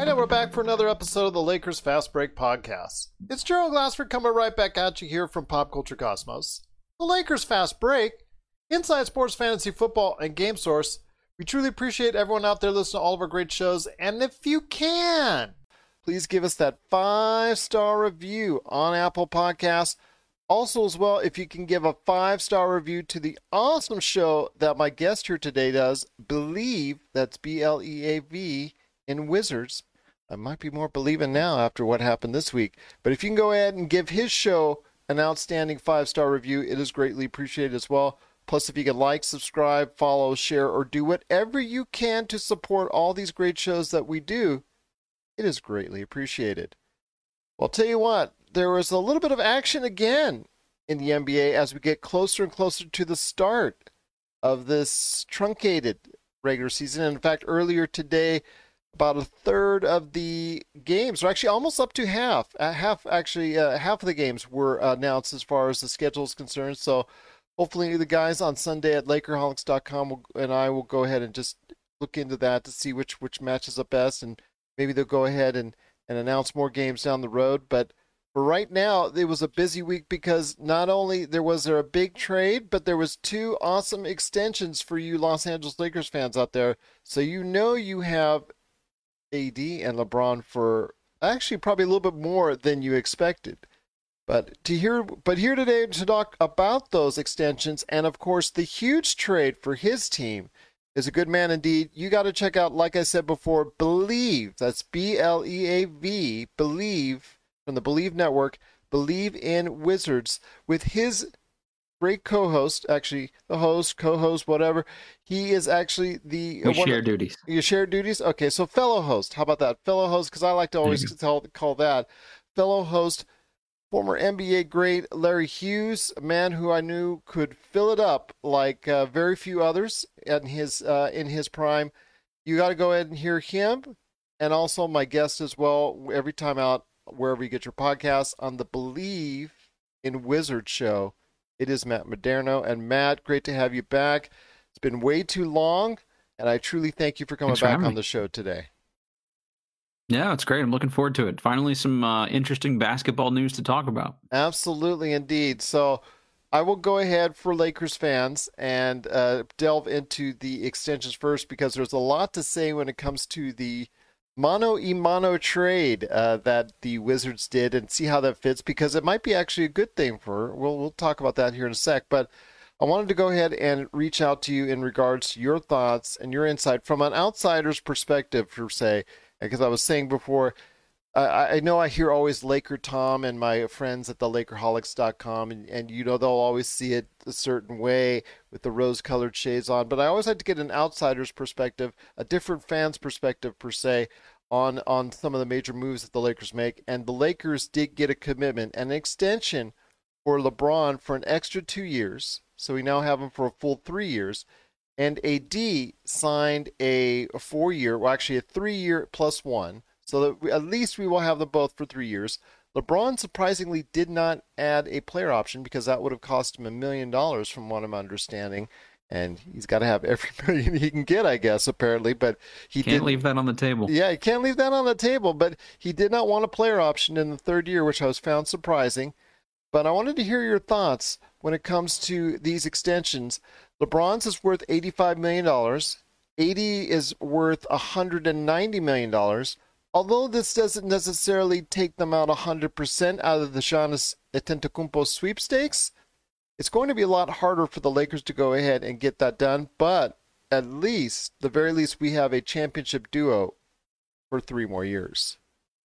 right, and we're back for another episode of the Lakers Fast Break Podcast. It's Gerald Glassford coming right back at you here from Pop Culture Cosmos. The Lakers Fast Break, Inside Sports Fantasy Football, and Game Source. We truly appreciate everyone out there listening to all of our great shows, and if you can, please give us that 5-star review on Apple Podcasts. Also, as well, if you can give a 5-star review to the awesome show that my guest here today does, Believe, that's B-L-E-A-V, in Wizards. I might be more believing now after what happened this week. But if you can go ahead and give his show an outstanding 5-star review, it is greatly appreciated as well. Plus, if you can like, subscribe, follow, share, or do whatever you can to support all these great shows that we do, it is greatly appreciated. Well, I'll tell you what, there was a little bit of action again in the NBA as we get closer and closer to the start of this truncated regular season. And in fact, earlier today, about a third of the games, or actually almost up to half of the games were announced as far as the schedule is concerned. So hopefully the guys on Sunday at Lakerholics.com and I will go ahead and just look into that to see which matches up best, and maybe they'll go ahead and announce more games down the road. But for right now, it was a busy week because not only was there a big trade, but there was 2 awesome extensions for you Los Angeles Lakers fans out there. So you have AD and LeBron for actually probably a little bit more than you expected. But here today to talk about those extensions and, of course, the huge trade for his team is a good man indeed. You got to check out, like I said before, Believe. That's B-L-E-A-V, Believe, from the Believe Network, Believe in Wizards, with his great co-host, actually the host, co-host, whatever. He is actually we share duties. You share duties? Okay, so fellow host. How about that? Fellow host, because I like to always call that. Fellow host, former NBA great Larry Hughes, a man who I knew could fill it up like very few others in his prime. You got to go ahead and hear him, and also my guest as well, every time out, wherever you get your podcasts, on the Believe in Wizards show. It is Matt Moderno. And Matt, great to have you back. It's been way too long, and I truly thank you for coming back on the show today. Yeah, it's great. I'm looking forward to it. Finally, some interesting basketball news to talk about. Absolutely, indeed. So I will go ahead for Lakers fans and delve into the extensions first, because there's a lot to say when it comes to the mano-a-mano trade that the Wizards did, and see how that fits, because it might be actually a good thing for, we'll talk about that here in a sec. But I wanted to go ahead and reach out to you in regards to your thoughts and your insight from an outsider's perspective, per se, because I was saying before, I know I hear always Laker Tom and my friends at the Lakerholics.com, and they'll always see it a certain way with the rose-colored shades on. But I always like to get an outsider's perspective, a different fan's perspective, per se, on some of the major moves that the Lakers make. And the Lakers did get a commitment, an extension for LeBron for an extra 2 years. So we now have him for a full 3 years. And AD signed a 4-year, well, actually a 3-year plus 1. So that at least we will have them both for 3 years. LeBron surprisingly did not add a player option, because that would have cost him $1 million from what I'm understanding. And he's got to have every million he can get, I guess, apparently. But he can't leave that on the table. Yeah, he can't leave that on the table. But he did not want a player option in the 3rd year, which I was found surprising. But I wanted to hear your thoughts when it comes to these extensions. LeBron's is worth $85 million. AD is worth $190 million. Although this doesn't necessarily take them out 100% out of the Giannis Antetokounmpo sweepstakes, it's going to be a lot harder for the Lakers to go ahead and get that done. But at least, the very least, we have a championship duo for 3 more years.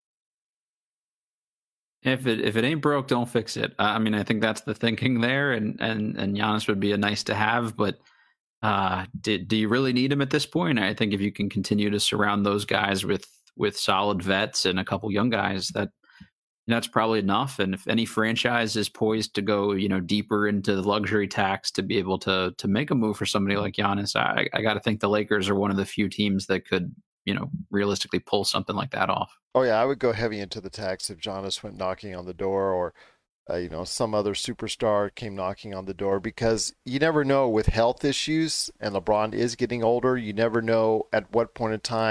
If it ain't broke, don't fix it. I mean, I think that's the thinking there, and Giannis would be a nice to have, but do you really need him at this point? I think if you can continue to surround those guys with solid vets and a couple young guys, that's probably enough. And if any franchise is poised to go, deeper into the luxury tax to be able to make a move for somebody like Giannis, I got to think the Lakers are one of the few teams that could, realistically pull something like that off. Oh yeah, I would go heavy into the tax if Giannis went knocking on the door, or some other superstar came knocking on the door, because you never know with health issues, and LeBron is getting older. You never know at what point in time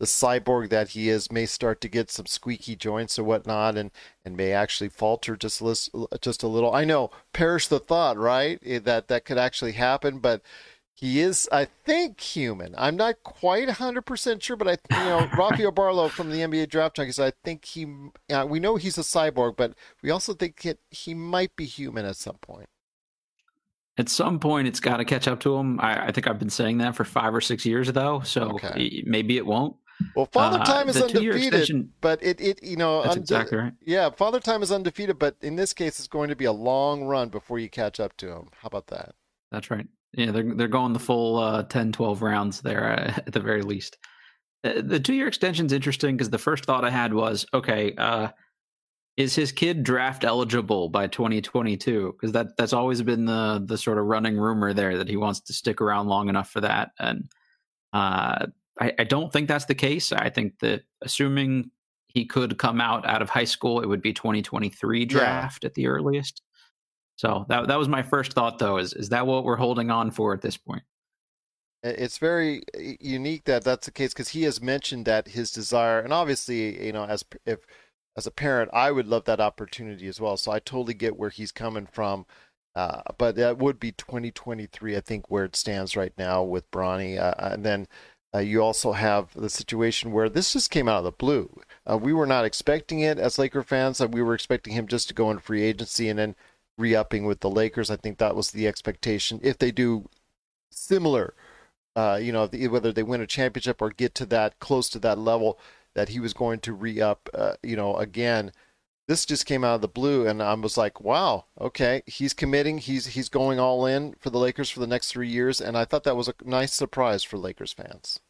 the cyborg that he is may start to get some squeaky joints or whatnot, and may actually falter just a little. I know, perish the thought, right? That could actually happen, but he is, I think, human. I'm not quite 100% sure, but Rafael Barlow from the NBA Draft Junkies, I think we know he's a cyborg, but we also think he might be human at some point. At some point, it's got to catch up to him. I think I've been saying that for 5 or 6 years, though, so maybe it won't. Well, Father Time is undefeated, but that's exactly right. Yeah, Father Time is undefeated, but in this case, it's going to be a long run before you catch up to him. How about that? That's right. Yeah, they're going the full 10, 12 rounds there at the very least. The 2-year extension is interesting because the first thought I had was, okay, is his kid draft eligible by 2022? Because that's always been the sort of running rumor there that he wants to stick around long enough for that. And I don't think that's the case. I think that assuming he could come out of high school, it would be 2023 draft at the earliest. So that was my first thought, though. Is that what we're holding on for at this point? It's very unique that that's the case because he has mentioned that his desire, and obviously, as a parent, I would love that opportunity as well. So I totally get where he's coming from, but that would be 2023, I think, where it stands right now with Bronny, and then. You also have the situation where this just came out of the blue. We were not expecting it as Laker fans. We were expecting him just to go in free agency and then re-upping with the Lakers. I think that was the expectation. If they do similar, whether they win a championship or get to that close to that level, that he was going to re-up, again. This just came out of the blue, and I was like, wow, okay, he's committing. He's going all in for the Lakers for the next 3 years, and I thought that was a nice surprise for Lakers fans.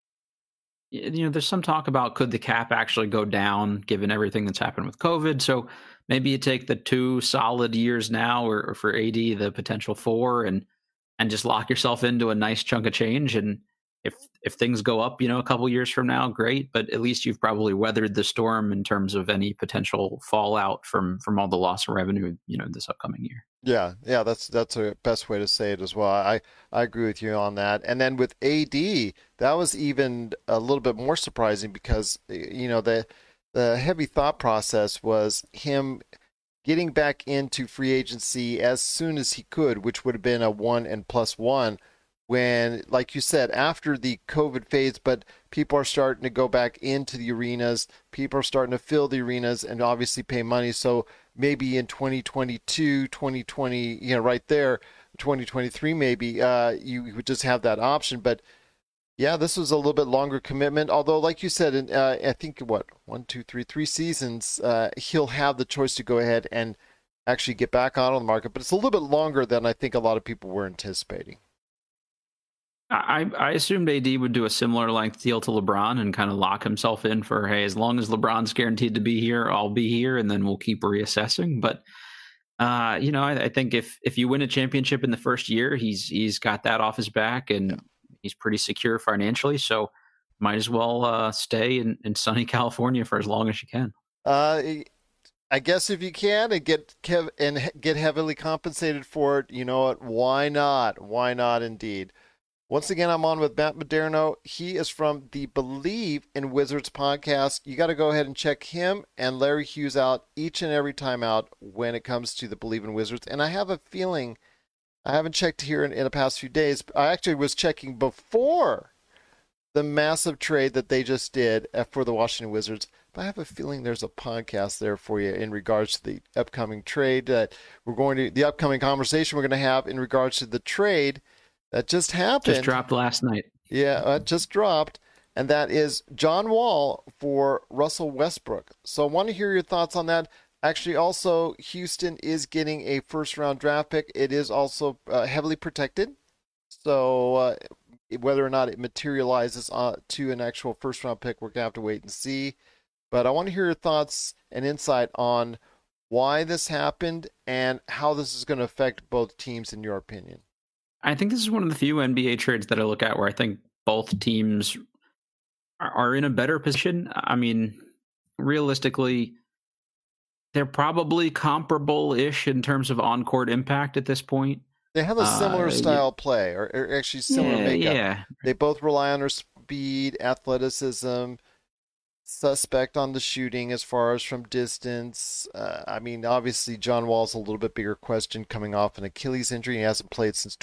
There's some talk about could the cap actually go down given everything that's happened with COVID. So maybe you take the 2 solid years now, or for AD, the potential 4, and just lock yourself into a nice chunk of change. And if things go up, a couple years from now, great. But at least you've probably weathered the storm in terms of any potential fallout from all the loss of revenue, this upcoming year. Yeah, that's a best way to say it as well. I agree with you on that. And then with AD, that was even a little bit more surprising because the heavy thought process was him getting back into free agency as soon as he could, which would have been a 1+1. When, like you said, after the COVID phase, but people are starting to go back into the arenas, people are starting to fill the arenas and obviously pay money. So maybe in 2022, 2020, right there, 2023, maybe you would just have that option. But yeah, this was a little bit longer commitment. Although, like you said, I think 3 seasons, he'll have the choice to go ahead and actually get back out on the market. But it's a little bit longer than I think a lot of people were anticipating. I assumed AD would do a similar length deal to LeBron and kind of lock himself in for, hey, as long as LeBron's guaranteed to be here, I'll be here, and then we'll keep reassessing. But I think if you win a championship in the first year, he's got that off his back, and he's pretty secure financially. So might as well stay in sunny California for as long as you can. I guess if you can and get heavily compensated for it, you know what? Why not? Why not, indeed? Once again, I'm on with Matt Modderno. He is from the Believe in Wizards podcast. You got to go ahead and check him and Larry Hughes out each and every time out when it comes to the Believe in Wizards. And I have a feeling, I haven't checked here in the past few days. I actually was checking before the massive trade that they just did for the Washington Wizards. But I have a feeling there's a podcast there for you in regards to the upcoming trade that the upcoming conversation we're going to have in regards to the trade that just happened. Just dropped last night. Yeah, it just dropped. And that is John Wall for Russell Westbrook. So I want to hear your thoughts on that. Actually, also, Houston is getting a first-round draft pick. It is also heavily protected. So whether or not it materializes to an actual first-round pick, we're going to have to wait and see. But I want to hear your thoughts and insight on why this happened and how this is going to affect both teams, in your opinion. I think this is one of the few NBA trades that I look at where I think both teams are in a better position. I mean, realistically, they're probably comparable-ish in terms of on-court impact at this point. They have a similar style play, or actually similar makeup. Yeah. They both rely on their speed, athleticism, suspect on the shooting as far as from distance. I mean, obviously, John Wall's a little bit bigger question coming off an Achilles injury. He hasn't played since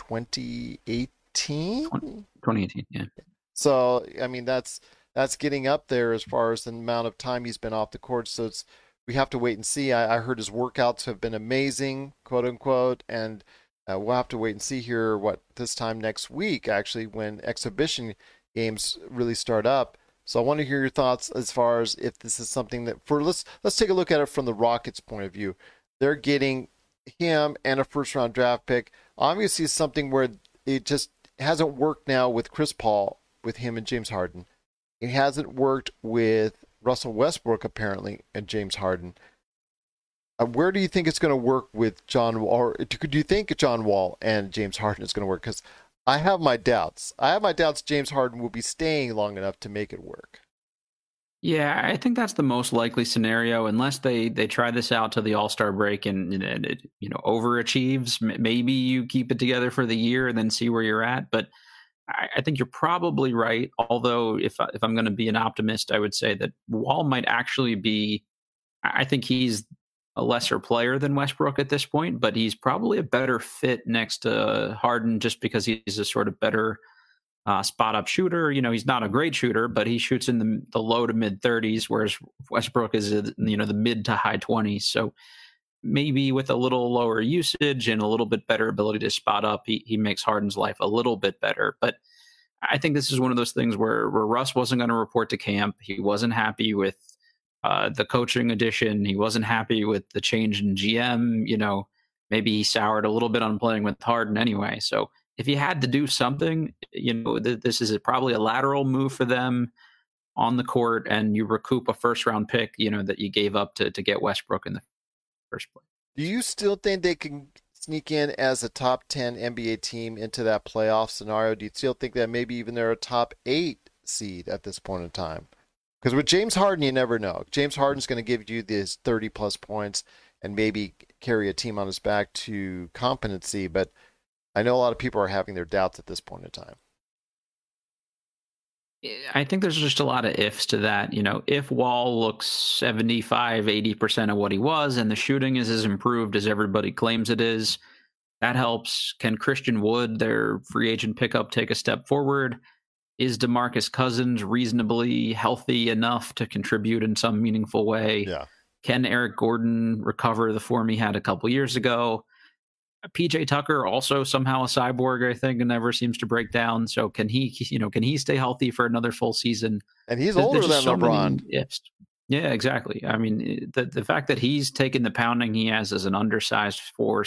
2018. 2018, yeah. So, I mean, that's getting up there as far as the amount of time he's been off the court. So we have to wait and see. I heard his workouts have been amazing, quote unquote, and we'll have to wait and see here this time next week, actually, when exhibition games really start up. So I want to hear your thoughts as far as if this is something that let's take a look at it from the Rockets' point of view. They're getting him and a first-round draft pick. Obviously, it's something where it just hasn't worked now with Chris Paul, with him and James Harden. It hasn't worked with Russell Westbrook, apparently, and James Harden. Where do you think it's going to work with John Wall? Or do you think John Wall and James Harden is going to work? Because I have my doubts. James Harden will be staying long enough to make it work. Yeah, I think that's the most likely scenario, unless they try this out to the All-Star break and it overachieves. Maybe you keep it together for the year and then see where you're at. But I think you're probably right. Although if I'm going to be an optimist, I would say that Wall might actually be. I think he's a lesser player than Westbrook at this point, but he's probably a better fit next to Harden just because he's a sort of better spot up shooter. He's not a great shooter, but he shoots in the low to mid 30s, whereas Westbrook is the mid to high 20s. So maybe with a little lower usage and a little bit better ability to spot up, he makes Harden's life a little bit better. But I think this is one of those things where Russ wasn't going to report to camp. He wasn't happy with the coaching addition. He wasn't happy with the change in GM. Maybe he soured a little bit on playing with Harden anyway. So if you had to do something, this is probably a lateral move for them on the court, and you recoup a first-round pick, that you gave up to get Westbrook in the first place. Do you still think they can sneak in as a top 10 NBA team into that playoff scenario? Do you still think that maybe even they're a top 8 seed at this point in time? Because with James Harden, you never know. James Harden's going to give you these 30-plus points and maybe carry a team on his back to competency, but I know a lot of people are having their doubts at this point in time. I think there's just a lot of ifs to that. If Wall looks 75, 80% of what he was and the shooting is as improved as everybody claims it is, that helps. Can Christian Wood, their free agent pickup, take a step forward? Is DeMarcus Cousins reasonably healthy enough to contribute in some meaningful way? Yeah. Can Eric Gordon recover the form he had a couple years ago? PJ Tucker, also somehow a cyborg, I think, and never seems to break down. So can he stay healthy for another full season? And he's older than LeBron. Yeah, exactly. I mean, the fact that he's taken the pounding he has as an undersized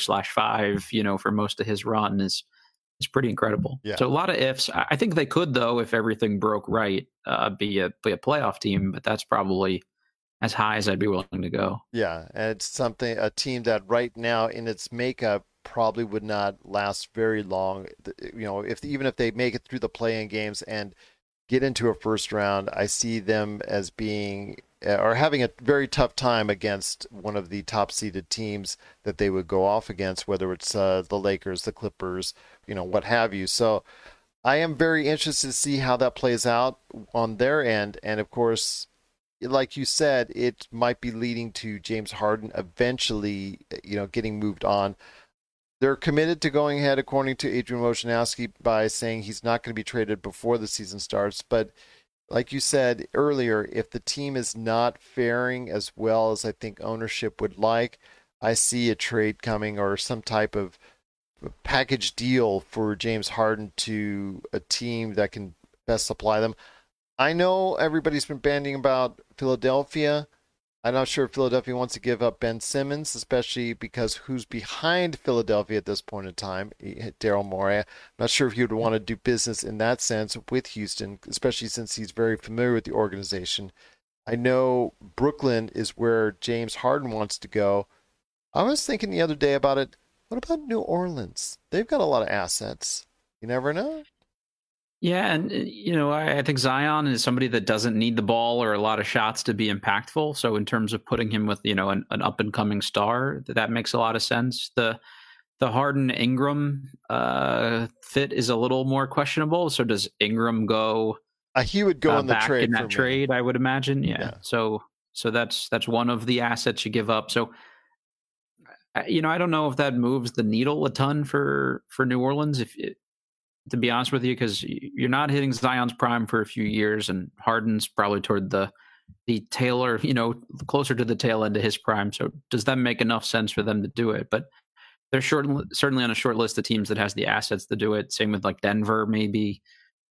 4/5, for most of his run is pretty incredible. Yeah. So a lot of ifs. I think they could, though, if everything broke right, be a playoff team, but that's probably as high as I'd be willing to go. Yeah, and it's a team that right now in its makeup probably would not last very long. Even if they make it through the play-in games and get into a first round, I see them as being or having a very tough time against one of the top seeded teams that they would go off against, whether it's the Lakers, the Clippers, what have you. So I am very interested to see how that plays out on their end. And of course, like you said, it might be leading to James Harden eventually, getting moved on. They're committed to going ahead, according to Adrian Wojnarowski, by saying he's not going to be traded before the season starts. But like you said earlier, if the team is not faring as well as I think ownership would like, I see a trade coming or some type of package deal for James Harden to a team that can best supply them. I know everybody's been bandying about Philadelphia. I'm not sure if Philadelphia wants to give up Ben Simmons, especially because who's behind Philadelphia at this point in time, Daryl Morey. I'm not sure if he would want to do business in that sense with Houston, especially since he's very familiar with the organization. I know Brooklyn is where James Harden wants to go. I was thinking the other day about it. What about New Orleans? They've got a lot of assets. You never know. Yeah, and I think Zion is somebody that doesn't need the ball or a lot of shots to be impactful. So in terms of putting him with an up and coming star, that makes a lot of sense. The Harden Ingram fit is a little more questionable. So does Ingram go He would go in the back trade in that trade, I would imagine. Yeah. So that's one of the assets you give up. So I don't know if that moves the needle a ton for New Orleans. To be honest with you, because you're not hitting Zion's prime for a few years, and Harden's probably toward the tail, or closer to the tail end of his prime. So does that make enough sense for them to do it? But they're certainly on a short list of teams that has the assets to do it. Same with like Denver, maybe.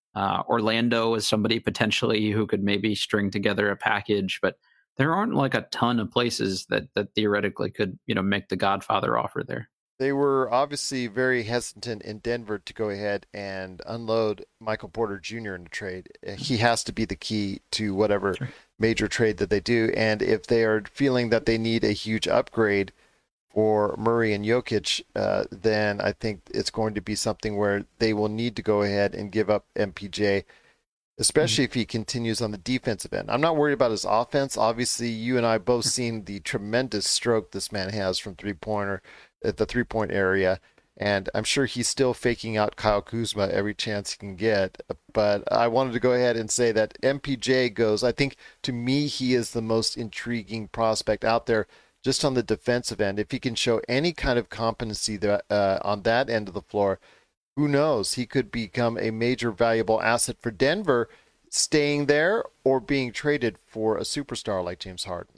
Orlando is somebody potentially who could maybe string together a package, but there aren't like a ton of places that theoretically could make the Godfather offer there. They were obviously very hesitant in Denver to go ahead and unload Michael Porter Jr. in the trade. He has to be the key to whatever major trade that they do. And if they are feeling that they need a huge upgrade for Murray and Jokic, then I think it's going to be something where they will need to go ahead and give up MPJ, especially if he continues on the defensive end. I'm not worried about his offense. Obviously, you and I both seen the tremendous stroke this man has from three-pointer at the three-point area, and I'm sure he's still faking out Kyle Kuzma every chance he can get. But I wanted to go ahead and say that MPJ goes, I think to me he is the most intriguing prospect out there just on the defensive end. If he can show any kind of competency on that end of the floor, who knows? He could become a major valuable asset for Denver, staying there or being traded for a superstar like James Harden.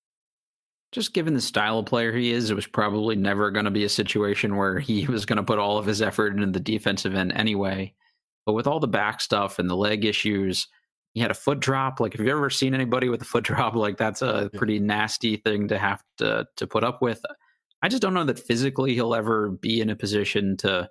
Just given the style of player he is, it was probably never going to be a situation where he was going to put all of his effort into the defensive end anyway. But with all the back stuff and the leg issues, he had a foot drop. Like, have you ever seen anybody with a foot drop? Like, that's a pretty nasty thing to have to put up with. I just don't know that physically he'll ever be in a position to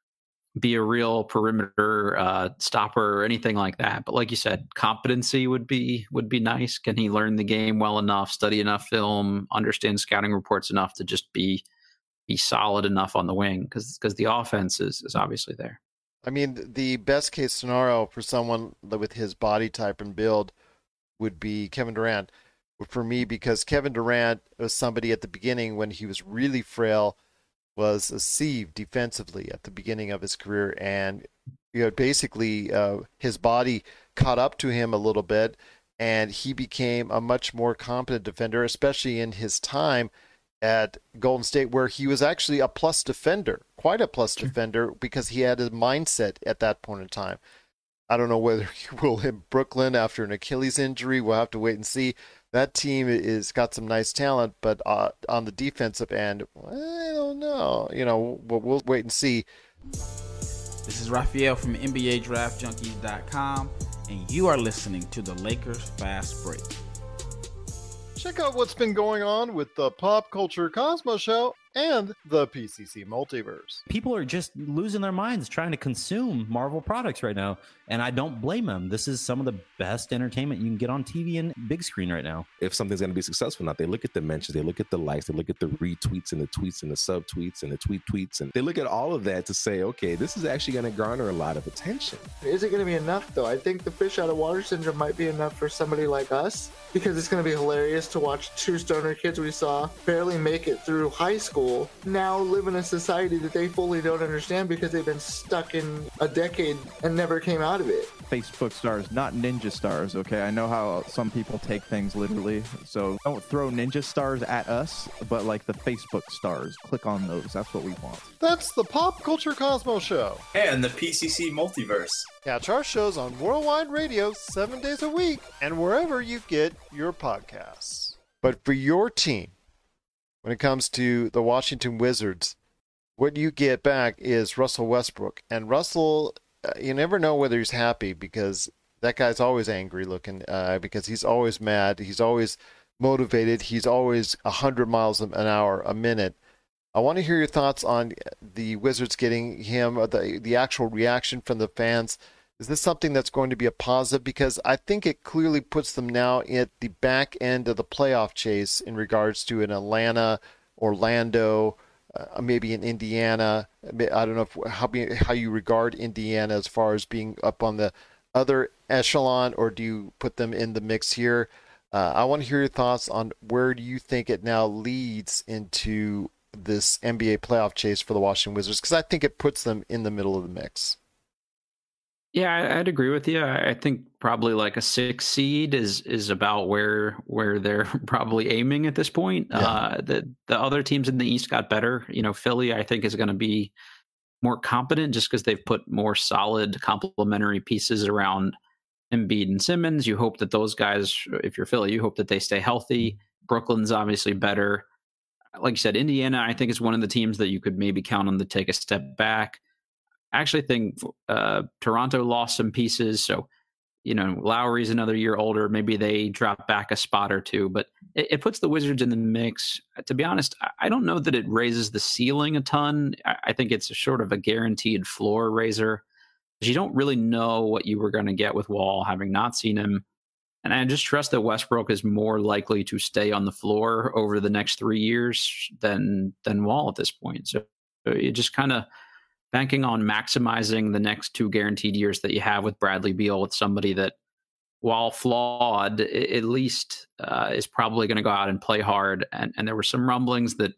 be a real perimeter stopper or anything like that. But like you said, competency would be nice. Can he learn the game well enough, study enough film, understand scouting reports enough to just be solid enough on the wing? Because the offense is obviously there. I mean, the best case scenario for someone with his body type and build would be Kevin Durant. For me, because Kevin Durant was somebody at the beginning when he was really frail, was a sieve defensively at the beginning of his career, and basically his body caught up to him a little bit, and he became a much more competent defender, especially in his time at Golden State, where he was actually a plus defender, quite a plus defender, because he had a mindset at that point in time. I don't know whether he will hit Brooklyn after an Achilles injury. We'll have to wait and see. That team is got some nice talent, but on the defensive end, I don't know. We'll wait and see. This is Raphael from NBADraftJunkies.com, and you are listening to the Lakers Fast Break. Check out what's been going on with the Pop Culture Cosmos Show and the PCC Multiverse. People are just losing their minds trying to consume Marvel products right now, and I don't blame them. This is some of the best entertainment you can get on TV and big screen right now. If something's going to be successful or not, they look at the mentions, they look at the likes, they look at the retweets and the tweets and the subtweets and the tweets, and they look at all of that to say, okay, this is actually going to garner a lot of attention. Is it going to be enough, though? I think the fish out of water syndrome might be enough for somebody like us, because it's going to be hilarious to watch two stoner kids we saw barely make it through high school now live in a society that they fully don't understand because they've been stuck in a decade and never came out of it. Facebook stars, not ninja stars, okay? I know how some people take things literally, so don't throw ninja stars at us, but like the Facebook stars. Click on those. That's what we want. That's the Pop Culture Cosmos Show. And the PCC Multiverse. Catch our shows on Worldwide Radio 7 days a week and wherever you get your podcasts. But for your team, when it comes to the Washington Wizards, what you get back is Russell Westbrook. And Russell, you never know whether he's happy, because that guy's always angry looking, because he's always mad. He's always motivated. He's always 100 miles an hour a minute. I want to hear your thoughts on the Wizards getting him, the actual reaction from the fans. Is this something that's going to be a positive? Because I think it clearly puts them now at the back end of the playoff chase in regards to an Atlanta, Orlando, maybe in Indiana. I don't know how you regard Indiana as far as being up on the other echelon, or do you put them in the mix here? I want to hear your thoughts on where do you think it now leads into this NBA playoff chase for the Washington Wizards, because I think it puts them in the middle of the mix. Yeah, I'd agree with you. I think probably like a 6 seed is about where they're probably aiming at this point. Yeah. The other teams in the East got better. Philly, I think, is going to be more competent just because they've put more solid complementary pieces around Embiid and Simmons. You hope that those guys, if you're Philly, you hope that they stay healthy. Brooklyn's obviously better. Like you said, Indiana, I think, is one of the teams that you could maybe count on to take a step back. I actually think Toronto lost some pieces. So, Lowry's another year older. Maybe they drop back a spot or two, but it puts the Wizards in the mix. To be honest, I don't know that it raises the ceiling a ton. I think it's sort of a guaranteed floor raiser. You don't really know what you were going to get with Wall, having not seen him. And I just trust that Westbrook is more likely to stay on the floor over the next 3 years than Wall at this point. So it just kind of banking on maximizing the next 2 guaranteed years that you have with Bradley Beal, with somebody that, while flawed, at least is probably going to go out and play hard. And there were some rumblings that,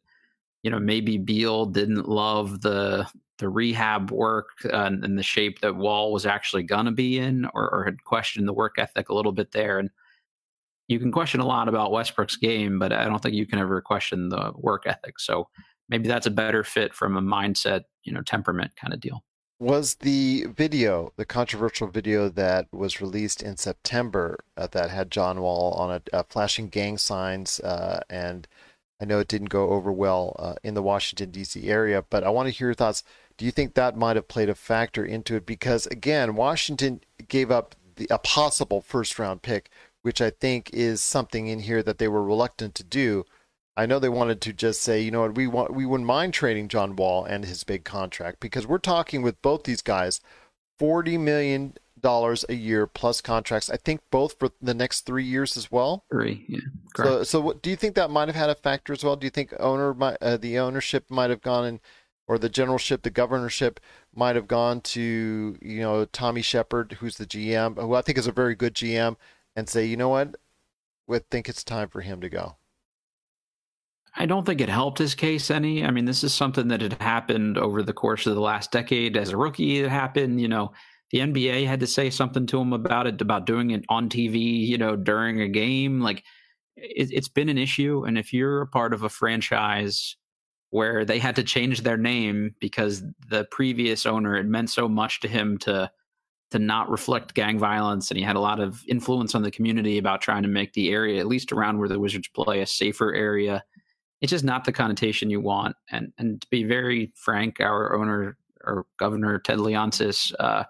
maybe Beal didn't love the rehab work and the shape that Wall was actually going to be in, or had questioned the work ethic a little bit there. And you can question a lot about Westbrook's game, but I don't think you can ever question the work ethic. So maybe that's a better fit from a mindset, temperament kind of deal. Was the controversial video that was released in September that had John Wall on a flashing gang signs, and I know it didn't go over well in the Washington, D.C. area, but I want to hear your thoughts. Do you think that might have played a factor into it? Because, again, Washington gave up a possible first-round pick, which I think is something in here that they were reluctant to do. I know they wanted to just say, we wouldn't mind trading John Wall and his big contract, because we're talking with both these guys, $40 million a year plus contracts. I think both for the next 3 years as well. 3, yeah. Correct. So do you think that might have had a factor as well? Do you think the ownership might have gone in, or the generalship, the governorship might have gone to, Tommy Shepard, who's the GM, who I think is a very good GM, and say, you know what, we think it's time for him to go? I don't think it helped his case any. I mean, this is something that had happened over the course of the last decade. As a rookie, it happened. The NBA had to say something to him about it, about doing it on TV, during a game. Like, it's been an issue. And if you're a part of a franchise where they had to change their name because the previous owner, it meant so much to him to not reflect gang violence, and he had a lot of influence on the community about trying to make the area, at least around where the Wizards play, a safer area. It's just not the connotation you want. And to be very frank, our owner, or Governor Ted Leonsis,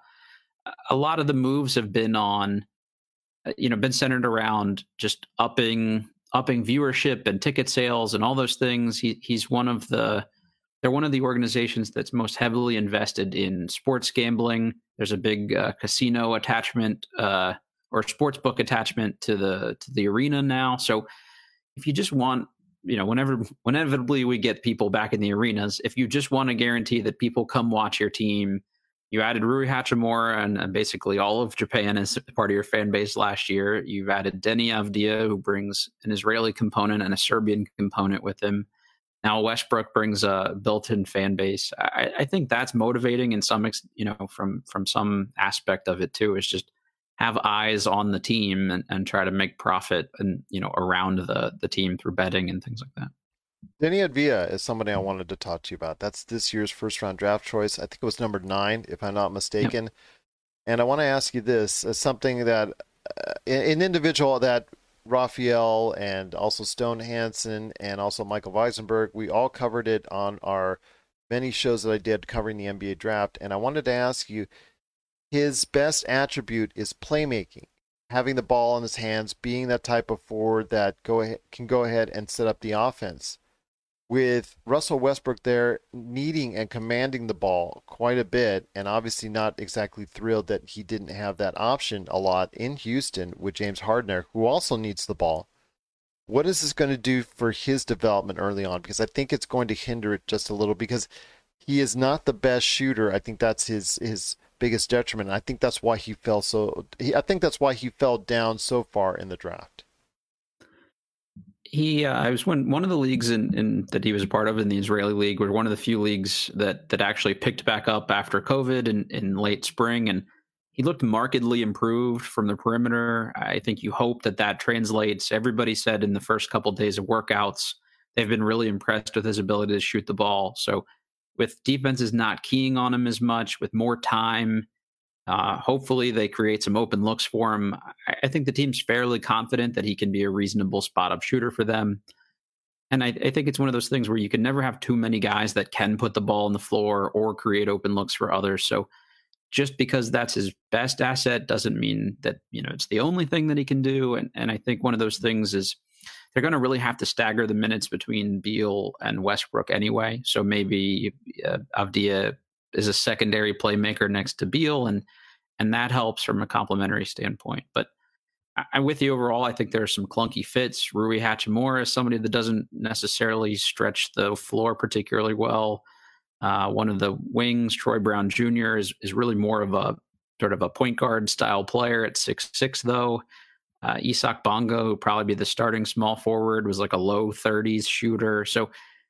a lot of the moves have been been centered around just upping viewership and ticket sales and all those things. He's they're one of the organizations that's most heavily invested in sports gambling. There's a big casino attachment or sports book attachment to the arena now. So if you just want, whenevitably we get people back in the arenas, if you just want to guarantee that people come watch your team, you added Rui Hachimura and basically all of Japan as part of your fan base last year. You've added Deni Avdija, who brings an Israeli component and a Serbian component with him. Now Westbrook brings a built-in fan base. I think that's motivating in some, from some aspect of it too. Is just have eyes on the team and try to make profit and around the team through betting and things like that. Deni Avdija is somebody I wanted to talk to you about. That's this year's first-round draft choice. I think it was number 9, if I'm not mistaken. Yep. And I want to ask you this as something that an individual that Raphael and also Stone Hansen and also Michael Weisenberg, we all covered it on our many shows that I did covering the NBA draft. And I wanted to ask you, his best attribute is playmaking, having the ball in his hands, being that type of forward that can go ahead and set up the offense. With Russell Westbrook there needing and commanding the ball quite a bit, and obviously not exactly thrilled that he didn't have that option a lot in Houston with James Harden, who also needs the ball. What is this going to do for his development early on? Because I think it's going to hinder it just a little, because he is not the best shooter. I think that's his biggest detriment. I think that's why he fell down so far in the draft. I was one of the leagues in that he was a part of in the Israeli league, was one of the few leagues that actually picked back up after COVID in late spring. And he looked markedly improved from the perimeter. I think you hope that translates. Everybody said in the first couple of days of workouts, they've been really impressed with his ability to shoot the ball. So with defenses not keying on him as much, with more time, hopefully they create some open looks for him. I think the team's fairly confident that he can be a reasonable spot-up shooter for them. And I think it's one of those things where you can never have too many guys that can put the ball on the floor or create open looks for others. So just because that's his best asset doesn't mean that, it's the only thing that he can do. And I think one of those things is they're going to really have to stagger the minutes between Beal and Westbrook anyway. So maybe Avdija is a secondary playmaker next to Beal, and that helps from a complementary standpoint. But I'm with you overall. I think there are some clunky fits. Rui Hachimura is somebody that doesn't necessarily stretch the floor particularly well. One of the wings, Troy Brown Jr., is really more of a sort of a point guard style player at 6'6", though. Isak Bongo, who probably be the starting small forward, was like a low 30s shooter. So,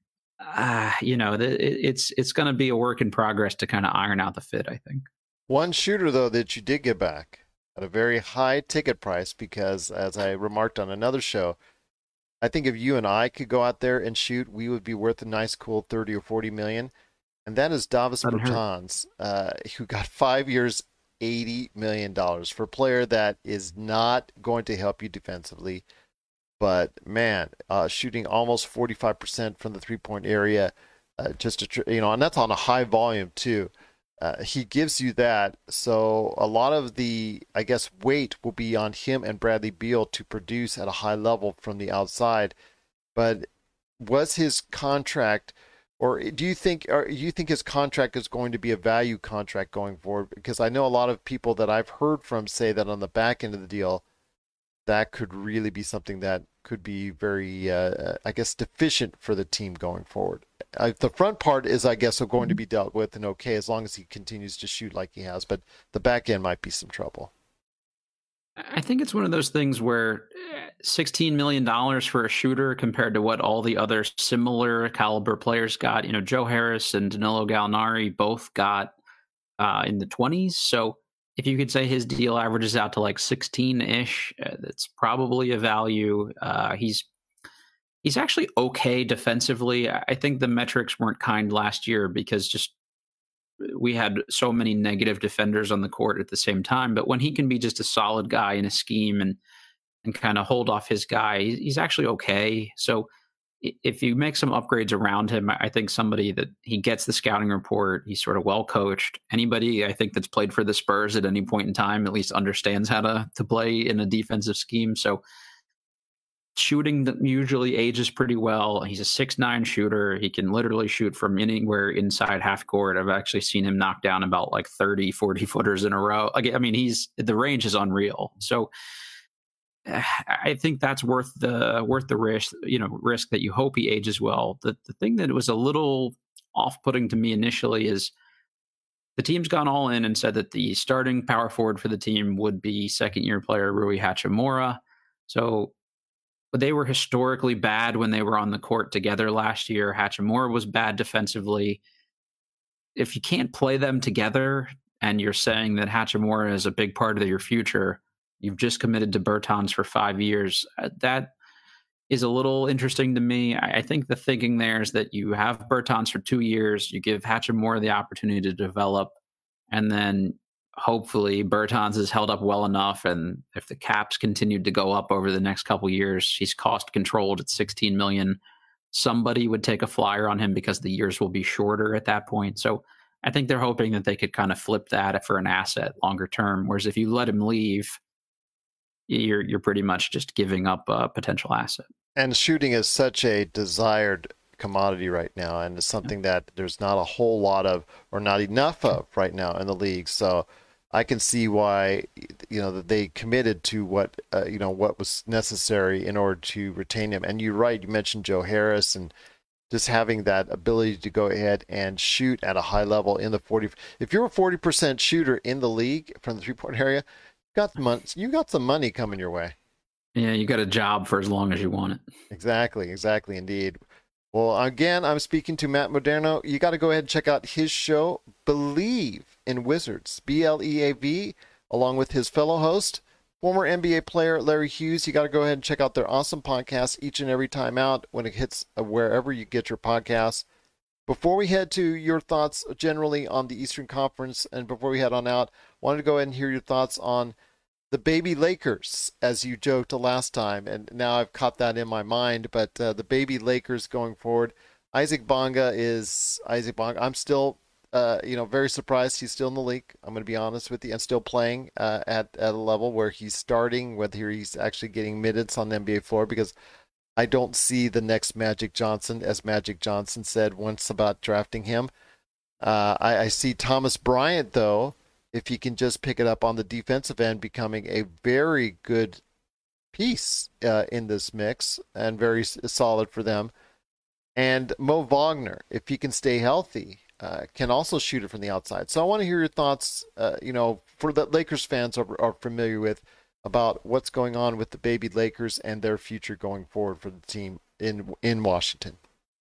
it's going to be a work in progress to kind of iron out the fit, I think. One shooter, though, that you did get back at a very high ticket price, because as I remarked on another show, I think if you and I could go out there and shoot, we would be worth a nice, cool 30 or 40 million. And that is Davis Bertans, who got 5 years, $80 million for a player that is not going to help you defensively. But, man, shooting almost 45% from the three-point area, and that's on a high volume, too. He gives you that. So a lot of the, I guess, weight will be on him and Bradley Beal to produce at a high level from the outside. But was his contract, or do you think his contract is going to be a value contract going forward? Because I know a lot of people that I've heard from say that on the back end of the deal, that could really be something that could be very, deficient for the team going forward. The front part is, I guess, going to be dealt with and okay as long as he continues to shoot like he has, but the back end might be some trouble. I think it's one of those things where $16 million for a shooter compared to what all the other similar caliber players got. Joe Harris and Danilo Gallinari both got in the 20s. So if you could say his deal averages out to like 16-ish, that's probably a value. He's actually okay defensively. I think the metrics weren't kind last year because just we had so many negative defenders on the court at the same time. But when he can be just a solid guy in a scheme and kind of hold off his guy, he's actually okay. So if you make some upgrades around him, I think somebody that he gets the scouting report, he's sort of well coached. Anybody I think that's played for the Spurs at any point in time at least understands how to play in a defensive scheme. So shooting usually ages pretty well. He's a 6'9" shooter. He can literally shoot from anywhere inside half court. I've actually seen him knock down about like 30, 40 footers in a row. I mean, the range is unreal. So I think that's worth the risk that you hope he ages well. The thing that was a little off-putting to me initially is the team's gone all in and said that the starting power forward for the team would be second-year player Rui Hachimura. So they were historically bad when they were on the court together last year. Hachimura was bad defensively. If you can't play them together and you're saying that Hachimura is a big part of your future, you've just committed to Bertans for 5 years. That is a little interesting to me. I think the thinking there is that you have Bertans for 2 years, you give Hachimura the opportunity to develop, and then hopefully Bertans is held up well enough, and if the caps continued to go up over the next couple years, he's cost controlled at $16 million. Somebody would take a flyer on him because the years will be shorter at that point. So I think they're hoping that they could kind of flip that for an asset longer term. Whereas if you let him leave, you're pretty much just giving up a potential asset. And shooting is such a desired commodity right now, and it's something that there's not a whole lot of, or not enough of right now in the league. So I can see why, that they committed to what was necessary in order to retain him. And you're right, you mentioned Joe Harris and just having that ability to go ahead and shoot at a high level in the 40. If you're a 40% shooter in the league from the three-point area, you got some money coming your way. Yeah, you got a job for as long as you want it. Exactly, indeed. Well, again, I'm speaking to Matt Moderno. You got to go ahead and check out his show, Believe in Wizards, BLEAV. along with his fellow host, former NBA player Larry Hughes. You got to go ahead and check out their awesome podcast each and every time out when it hits wherever you get your podcasts. Before we head to your thoughts generally on the Eastern Conference, and before we head on out, wanted to go ahead and hear your thoughts on the baby Lakers, as you joked the last time, and now I've caught that in my mind, but the baby Lakers going forward. Isaac Bonga is Isaac Bonga. I'm still, very surprised he's still in the league. I'm going to be honest with you, and still playing at a level where he's starting, whether he's actually getting minutes on the NBA floor, because I don't see the next Magic Johnson, as Magic Johnson said once about drafting him. I see Thomas Bryant, though, if he can just pick it up on the defensive end, becoming a very good piece in this mix and very solid for them. And Mo Wagner, if he can stay healthy, can also shoot it from the outside. So I want to hear your thoughts, for the Lakers fans are familiar with, about what's going on with the baby Lakers and their future going forward for the team in Washington.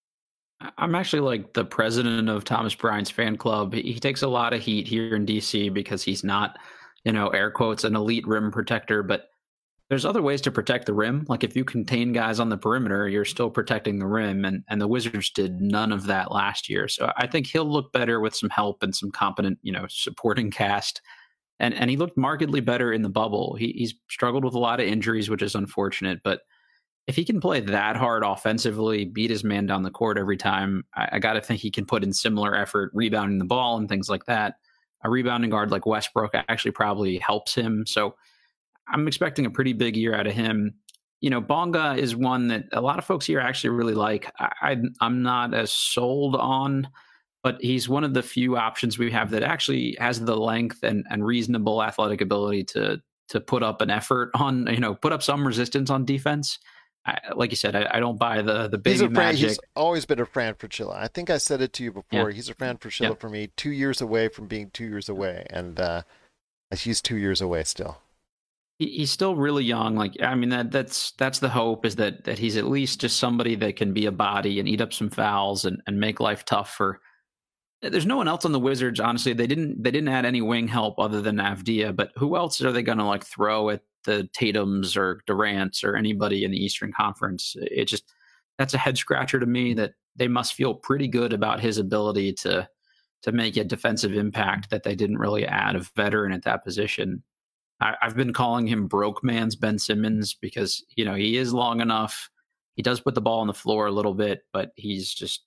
I'm actually like the president of Thomas Bryant's fan club. He takes a lot of heat here in DC because he's not, air quotes, an elite rim protector, but there's other ways to protect the rim. Like if you contain guys on the perimeter, you're still protecting the rim, and the Wizards did none of that last year. So I think he'll look better with some help and some competent, supporting cast. And he looked markedly better in the bubble. He's struggled with a lot of injuries, which is unfortunate. But if he can play that hard offensively, beat his man down the court every time, I got to think he can put in similar effort, rebounding the ball and things like that. A rebounding guard like Westbrook actually probably helps him. So I'm expecting a pretty big year out of him. Bonga is one that a lot of folks here actually really like. I'm not as sold on, but he's one of the few options we have that actually has the length and reasonable athletic ability to put up an effort on, put up some resistance on defense. Like you said, I don't buy the baby magic. He's always been a Fran Fraschilla. I think I said it to you before. Yeah. He's a Fran Fraschilla for me, 2 years away from being 2 years away. And he's 2 years away still. He's still really young. That's the hope, is that he's at least just somebody that can be a body and eat up some fouls and make life tough for. There's no one else on the Wizards, honestly. They didn't add any wing help other than Avdia, but who else are they going to throw at the Tatums or Durants or anybody in the Eastern Conference? That's a head scratcher to me, that they must feel pretty good about his ability to make a defensive impact, that they didn't really add a veteran at that position. I've been calling him broke man's Ben Simmons because, he is long enough. He does put the ball on the floor a little bit, but he's just,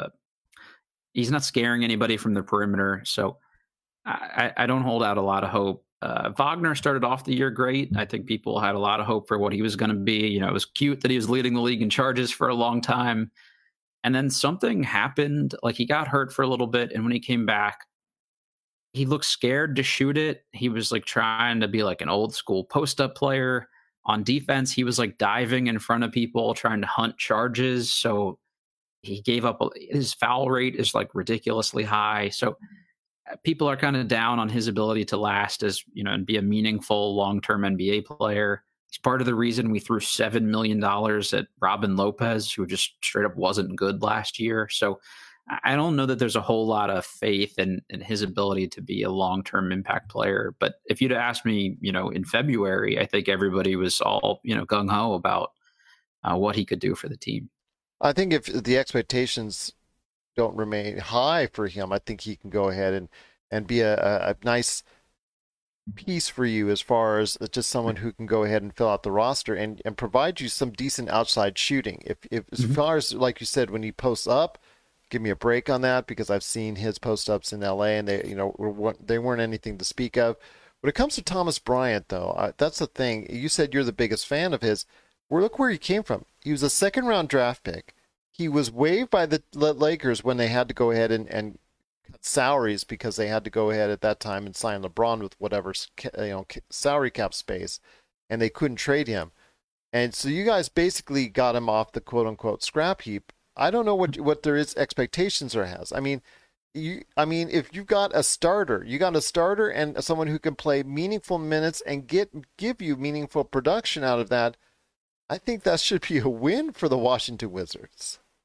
he's not scaring anybody from the perimeter. So I don't hold out a lot of hope. Wagner started off the year great. I think people had a lot of hope for what he was going to be. It was cute that he was leading the league in charges for a long time. And then something happened. He got hurt for a little bit. And when he came back, he looked scared to shoot it. He was trying to be an old school post-up player. On defense, he was diving in front of people, trying to hunt charges. So he gave up. His foul rate is ridiculously high. So people are kind of down on his ability to last as, and be a meaningful long-term NBA player. He's part of the reason we threw $7 million at Robin Lopez, who just straight up wasn't good last year. So I don't know that there's a whole lot of faith in his ability to be a long-term impact player. But if you'd asked me, in February, I think everybody was all, gung-ho about what he could do for the team. I think if the expectations don't remain high for him, I think he can go ahead and be a nice piece for you, as far as just someone who can go ahead and fill out the roster and provide you some decent outside shooting. If as far as, like you said, when he posts up, give me a break on that, because I've seen his post-ups in LA and they weren't anything to speak of. When it comes to Thomas Bryant, though, that's the thing. You said you're the biggest fan of his. Well, look where he came from. He was a second-round draft pick. He was waived by the Lakers when they had to go ahead and cut salaries, because they had to go ahead at that time and sign LeBron with whatever salary cap space, and they couldn't trade him. And so you guys basically got him off the quote-unquote scrap heap. I don't know what there is expectations or has. I mean, if you've got a starter, and someone who can play meaningful minutes and give you meaningful production out of that, I think that should be a win for the Washington Wizards.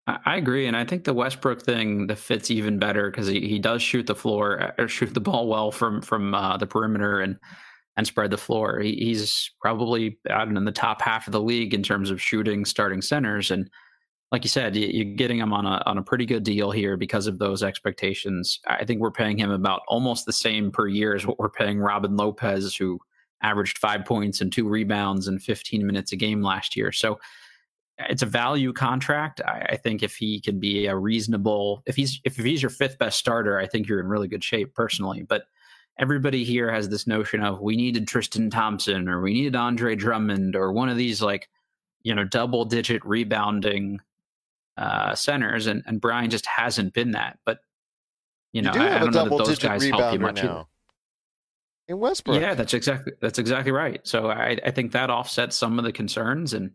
I agree, and I think the Westbrook thing that fits even better because he does shoot the ball well from the perimeter and spread the floor. He's probably out in the top half of the league in terms of shooting starting centers, and like you said, you're getting him on a pretty good deal here because of those expectations. I think we're paying him about almost the same per year as what we're paying Robin Lopez, who averaged 5 points and 2 rebounds and 15 minutes a game last year. So it's a value contract. I think if he can be a reasonable, if he's your fifth best starter, I think you're in really good shape personally. But everybody here has this notion of we needed Tristan Thompson or we needed Andre Drummond or one of these double digit rebounding centers, and Brian just hasn't been that. But you do I have don't a know that double those digit guys help you rebounder much now either. in Westbrook. Yeah, that's exactly right. So I think that offsets some of the concerns, and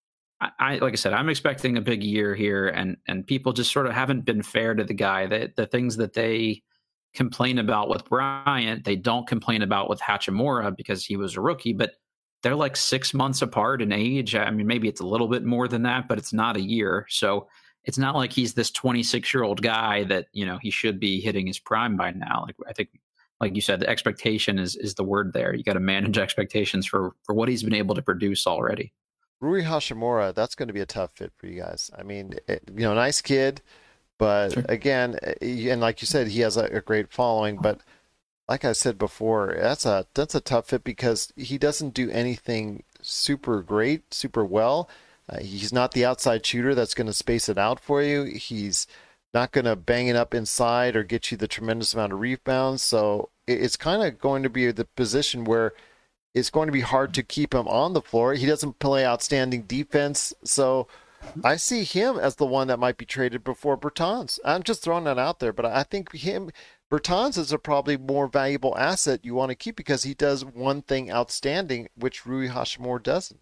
I like I said, I'm expecting a big year here, and people just sort of haven't been fair to the guy. The things that they complain about with Bryant, they don't complain about with Hachimura because he was a rookie, but they're like 6 months apart in age. I mean, maybe it's a little bit more than that, but it's not a year. So it's not like he's this 26-year-old guy that, he should be hitting his prime by now. Like, I think, like you said, the expectation is the word there. You got to manage expectations for what he's been able to produce already. Rui Hachimura, that's going to be a tough fit for you guys. I mean, nice kid, but Sure. Again, and like you said, he has a great following, but like I said before, that's a tough fit because he doesn't do anything super great, super well. He's not the outside shooter that's going to space it out for you. He's not going to bang it up inside or get you the tremendous amount of rebounds. So it's kind of going to be the position where it's going to be hard to keep him on the floor. He doesn't play outstanding defense. So I see him as the one that might be traded before Bertans. I'm just throwing that out there, but I think Bertans is a probably more valuable asset you want to keep because he does one thing outstanding, which Rui Hachimura doesn't.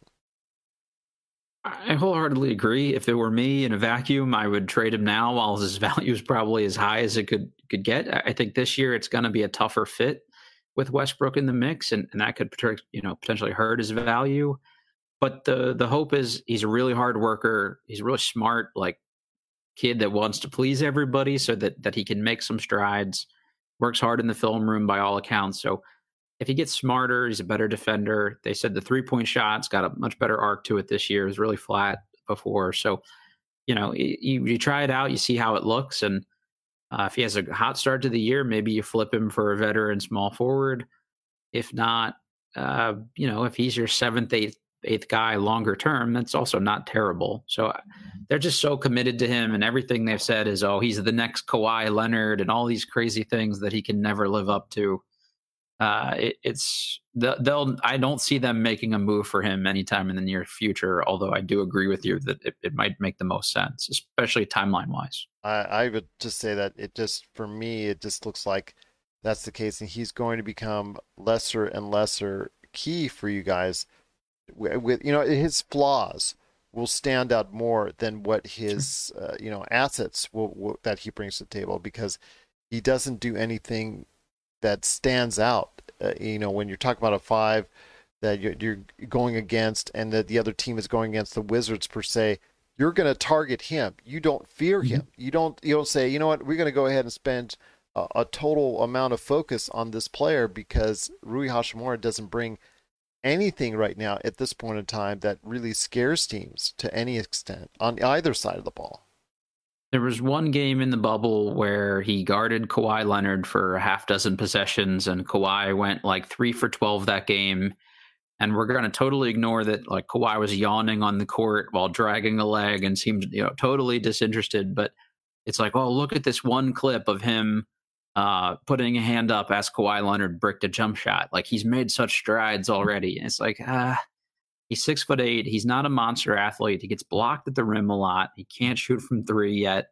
I wholeheartedly agree. If it were me in a vacuum, I would trade him now while his value is probably as high as it could get. I think this year it's going to be a tougher fit with Westbrook in the mix, and that could potentially hurt his value. But the hope is he's a really hard worker. He's a really smart, kid that wants to please everybody so that he can make some strides, works hard in the film room by all accounts. So if he gets smarter, he's a better defender. They said the 3-point shot's got a much better arc to it this year. It was really flat before. So, you try it out, you see how it looks. And if he has a hot start to the year, maybe you flip him for a veteran small forward. If not, if he's your seventh, eighth guy longer term, that's also not terrible. So they're just so committed to him, and everything they've said is, oh, he's the next Kawhi Leonard and all these crazy things that he can never live up to. I don't see them making a move for him anytime in the near future, although I do agree with you that it might make the most sense, especially timeline wise. I would just say that for me, it just looks like that's the case, and he's going to become lesser and lesser key for you guys. With his flaws will stand out more than what his assets will that he brings to the table, because he doesn't do anything that stands out. When you're talking about a 5 that you're going against, and that the other team is going against the Wizards per se, you're going to target him. You don't fear him. You don't say, you know what, we're going to go ahead and spend a total amount of focus on this player, because Rui Hachimura doesn't bring anything right now at this point in time that really scares teams to any extent on either side of the ball. There was one game in the bubble where he guarded Kawhi Leonard for a half dozen possessions, and Kawhi went 3 for 12 that game. And we're going to totally ignore that Kawhi was yawning on the court while dragging a leg and seemed totally disinterested. But it's look at this one clip of him putting a hand up as Kawhi Leonard bricked a jump shot. He's made such strides already. And it's he's 6'8". He's not a monster athlete. He gets blocked at the rim a lot. He can't shoot from 3 yet.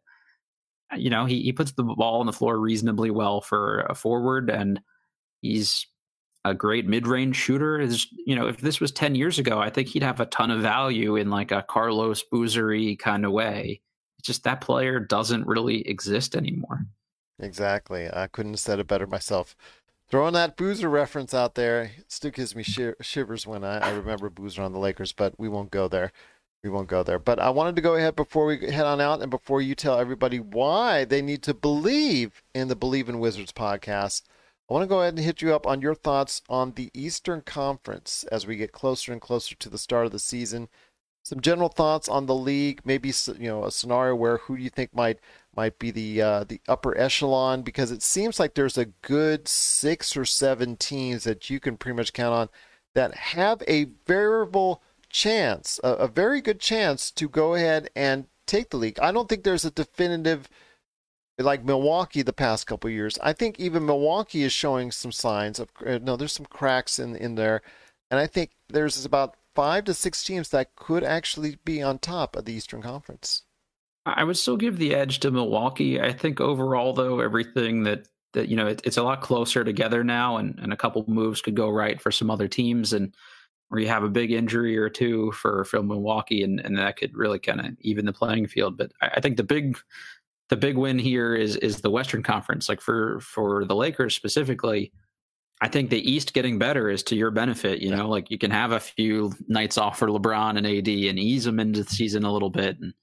He puts the ball on the floor reasonably well for a forward, and he's a great mid-range shooter. If this was 10 years ago, I think he'd have a ton of value in a Carlos Boozer-y kind of way. It's just that player doesn't really exist anymore. Exactly. I couldn't have said it better myself. Throwing that Boozer reference out there still gives me shivers when I remember Boozer on the Lakers, but we won't go there. We won't go there. But I wanted to go ahead before we head on out and before you tell everybody why they need to believe in the Believe in Wizards podcast. I want to go ahead and hit you up on your thoughts on the Eastern Conference as we get closer and closer to the start of the season. Some general thoughts on the league, maybe a scenario where who do you think might be the upper echelon, because it seems like there's a good 6 or 7 teams that you can pretty much count on that have a variable chance, a very good chance to go ahead and take the league. I don't think there's a definitive like Milwaukee the past couple of years. I think even Milwaukee is showing some signs of there's some cracks in there, and I think there's about 5 to 6 teams that could actually be on top of the Eastern Conference. I would still give the edge to Milwaukee. I think overall, though, everything that it's a lot closer together now, and a couple moves could go right for some other teams, and where you have a big injury or two for Milwaukee, and that could really kind of even the playing field. But I think the big win here is the Western Conference. Like for the Lakers specifically, I think the East getting better is to your benefit. Like you can have a few nights off for LeBron and AD and ease them into the season a little bit. And,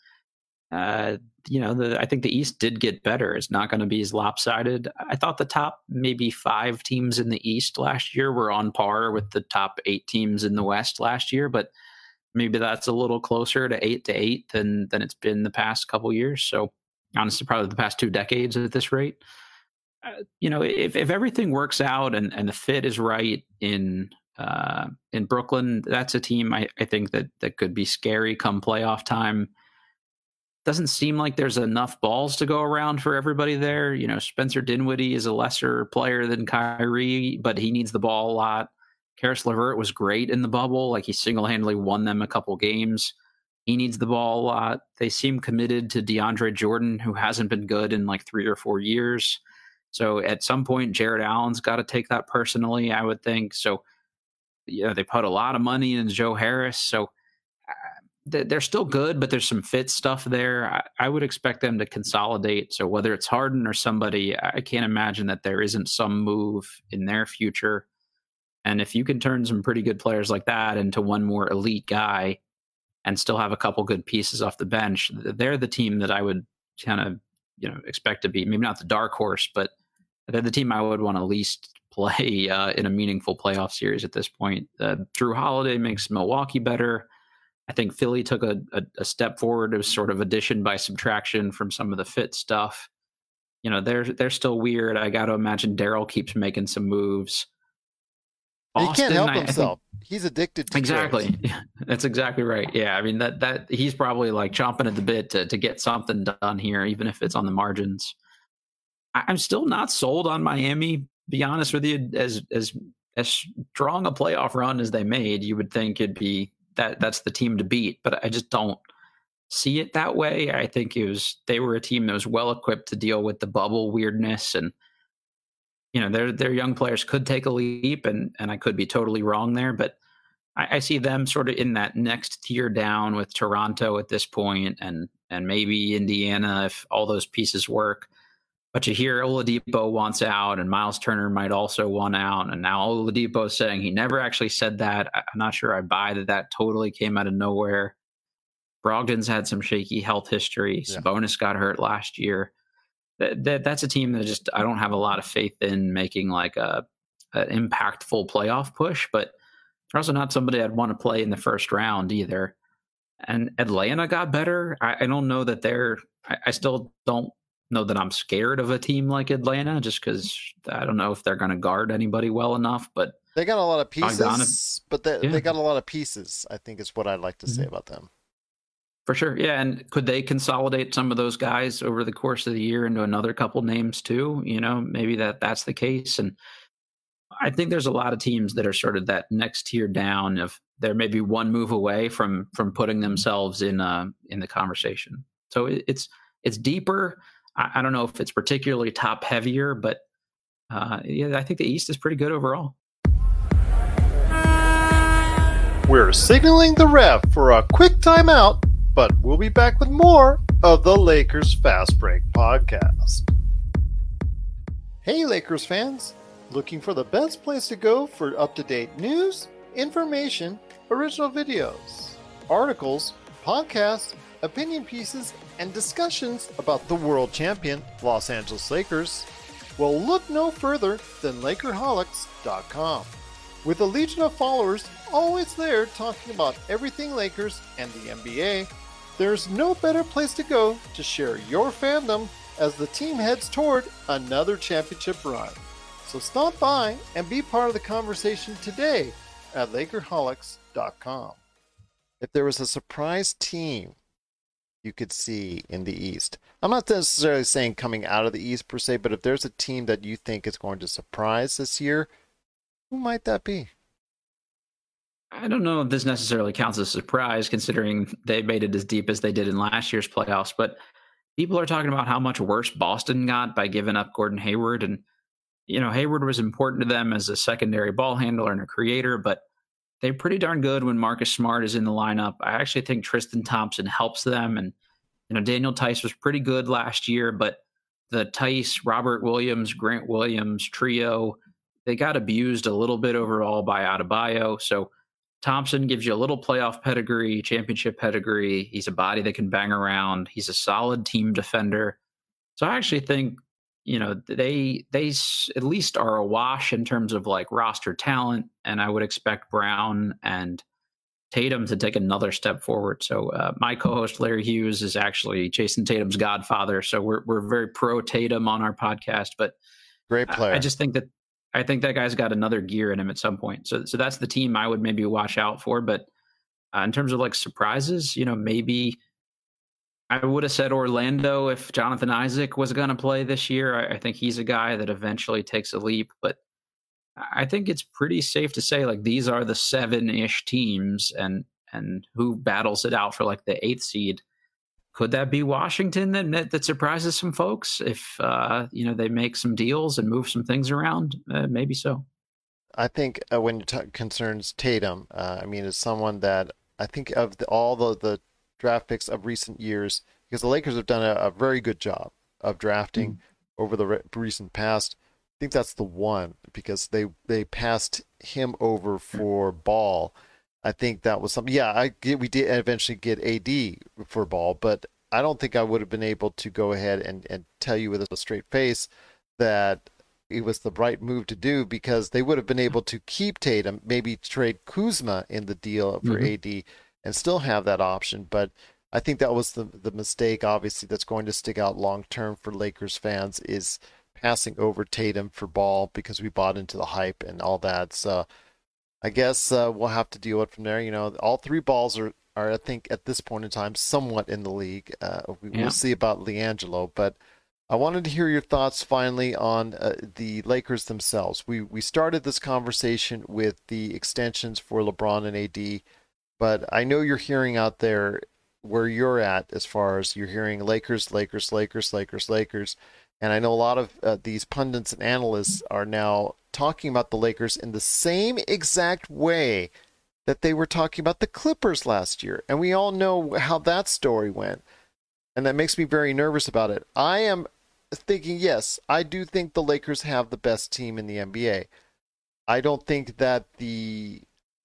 I think the East did get better. It's not going to be as lopsided. I thought the top maybe 5 teams in the East last year were on par with the top 8 teams in the West last year, but maybe that's a little closer to 8 than it's been the past couple years. So honestly, probably the past 2 decades at this rate. If everything works out and the fit is right in Brooklyn, that's a team I think that could be scary come playoff time. Doesn't seem like there's enough balls to go around for everybody there. Spencer Dinwiddie is a lesser player than Kyrie, but he needs the ball a lot. Karis LeVert was great in the bubble. Like he single-handedly won them a couple games. He needs the ball a lot. They seem committed to DeAndre Jordan, who hasn't been good in like 3 or 4 years. So at some point, Jared Allen's got to take that personally, I would think. So, they put a lot of money in Joe Harris. So they're still good, but there's some fit stuff there. I would expect them to consolidate. So whether it's Harden or somebody, I can't imagine that there isn't some move in their future. And if you can turn some pretty good players like that into one more elite guy and still have a couple good pieces off the bench, they're the team that I would kind of, expect to be maybe not the dark horse, but they're the team I would want to least play in a meaningful playoff series at this point. Drew Holiday makes Milwaukee better. I think Philly took a step forward as sort of addition by subtraction from some of the fit stuff. They're still weird. I got to imagine Daryl keeps making some moves. He can't help himself. He's addicted to exactly. trades. That's exactly right. Yeah, I mean that he's probably like chomping at the bit to get something done here, even if it's on the margins. I'm still not sold on Miami. Be honest with you, as strong a playoff run as they made, you would think it'd be that's the team to beat, but I just don't see it that way. I think they were a team that was well equipped to deal with the bubble weirdness, and their young players could take a leap, and I could be totally wrong there, but I see them sort of in that next tier down with Toronto at this point, and maybe Indiana if all those pieces work. But you hear Oladipo wants out, and Miles Turner might also want out, and now Oladipo is saying he never actually said that. I'm not sure I buy that totally came out of nowhere. Brogdon's had some shaky health history. Yeah. Sabonis got hurt last year. That's a team that I don't have a lot of faith in making like an impactful playoff push, but they're also not somebody I'd want to play in the first round either. And Atlanta got better. I don't know that I still don't know that I'm scared of a team like Atlanta, just because I don't know if they're going to guard anybody well enough. But they got a lot of pieces. They got a lot of pieces, I think is what I'd like to say about them. For sure. Yeah. And could they consolidate some of those guys over the course of the year into another couple names too? Maybe that's the case. And I think there's a lot of teams that are sort of that next tier down of they're maybe one move away from putting themselves in the conversation. So it's deeper. I don't know if it's particularly top heavier, but I think the East is pretty good overall. We're signaling the ref for a quick timeout, but we'll be back with more of the Lakers Fast Break podcast. Hey Lakers fans, looking for the best place to go for up-to-date news, information, original videos, articles, podcasts, opinion pieces, and discussions about the world champion Los Angeles Lakers? Well, look no further than Lakerholics.com. With a legion of followers always there talking about everything Lakers and the NBA, there's no better place to go to share your fandom as the team heads toward another championship run. So stop by and be part of the conversation today at Lakerholics.com. If there was a surprise team you could see in the East, I'm not necessarily saying coming out of the East per se, but if there's a team that you think is going to surprise this year, who might that be? I don't know if this necessarily counts as a surprise, considering they made it as deep as they did in last year's playoffs, but people are talking about how much worse Boston got by giving up Gordon Hayward. And, Hayward was important to them as a secondary ball handler and a creator, but they're pretty darn good when Marcus Smart is in the lineup. I actually think Tristan Thompson helps them. And, Daniel Tice was pretty good last year, but the Tice, Robert Williams, Grant Williams trio, they got abused a little bit overall by Adebayo. So Thompson gives you a little playoff pedigree, championship pedigree. He's a body that can bang around. He's a solid team defender. So I actually think, they at least are a wash in terms of like roster talent, and I would expect Brown and Tatum to take another step forward. So my co-host Larry Hughes is actually Jason Tatum's godfather, so we're very pro Tatum on our podcast. But great player. I think that guy's got another gear in him at some point. So that's the team I would maybe watch out for. But in terms of like surprises, maybe I would have said Orlando if Jonathan Isaac was going to play this year. I think he's a guy that eventually takes a leap. But I think it's pretty safe to say like these are the 7-ish teams, and who battles it out for like the 8th seed. Could that be Washington that surprises some folks if they make some deals and move some things around? Maybe so. I think when it concerns Tatum, it's someone that I think of all the draft picks of recent years, because the Lakers have done a very good job of drafting over the recent past. I think that's the one, because they passed him over for Ball. I think that was something. Yeah, we did eventually get AD for Ball, but I don't think I would have been able to go ahead and tell you with a straight face that it was the right move to do, because they would have been able to keep Tatum, maybe trade Kuzma in the deal for AD and still have that option. But I think that was the mistake, obviously, that's going to stick out long term for Lakers fans, is passing over Tatum for Ball, because we bought into the hype and all that. So I guess we'll have to deal with it from there. All three Balls are I think at this point in time somewhat in the league. We'll see about LiAngelo, but I wanted to hear your thoughts finally on the Lakers themselves. We started this conversation with the extensions for LeBron and AD, but I know you're hearing out there where you're at as far as you're hearing Lakers, Lakers, Lakers, Lakers, Lakers. And I know a lot of these pundits and analysts are now talking about the Lakers in the same exact way that they were talking about the Clippers last year. And we all know how that story went. And that makes me very nervous about it. I am thinking, yes, I do think the Lakers have the best team in the NBA. I don't think that the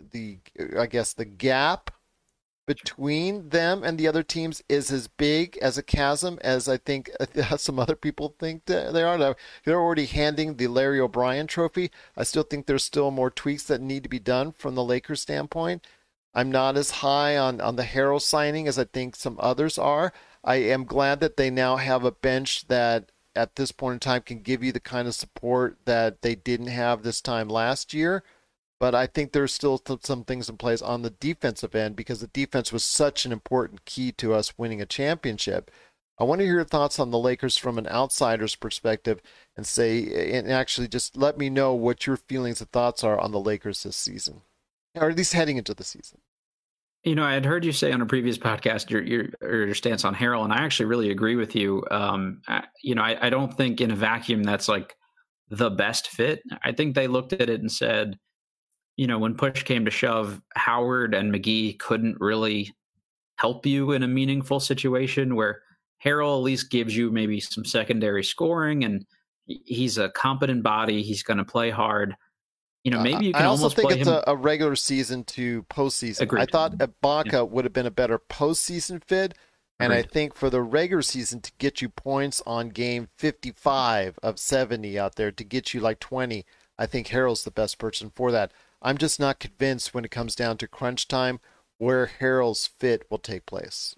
gap between them and the other teams is as big as a chasm as I think some other people think they are. They're already handing the Larry O'Brien trophy. I still think there's still more tweaks that need to be done from the Lakers standpoint. I'm not as high on the Harrell signing as I think some others are. I am glad that they now have a bench that at this point in time can give you the kind of support that they didn't have this time last year. But I think there's still some things in place on the defensive end, because the defense was such an important key to us winning a championship. I want to hear your thoughts on the Lakers from an outsider's perspective, and actually just let me know what your feelings and thoughts are on the Lakers this season, or at least heading into the season. I had heard you say on a previous podcast your stance on Harrell, and I actually really agree with you. I don't think in a vacuum that's like the best fit. I think they looked at it and said, when push came to shove, Howard and McGee couldn't really help you in a meaningful situation, where Harrell at least gives you maybe some secondary scoring, and he's a competent body. He's going to play hard. maybe you can I also almost think play it's him. a regular season to postseason. Agreed. I thought Ibaka would have been a better postseason fit. And I Agreed. think for the regular season to get you points on game 55 of 70 out there, to get you like 20, I think Harrell's the best person for that. I'm just not convinced when it comes down to crunch time where Harrell's fit will take place.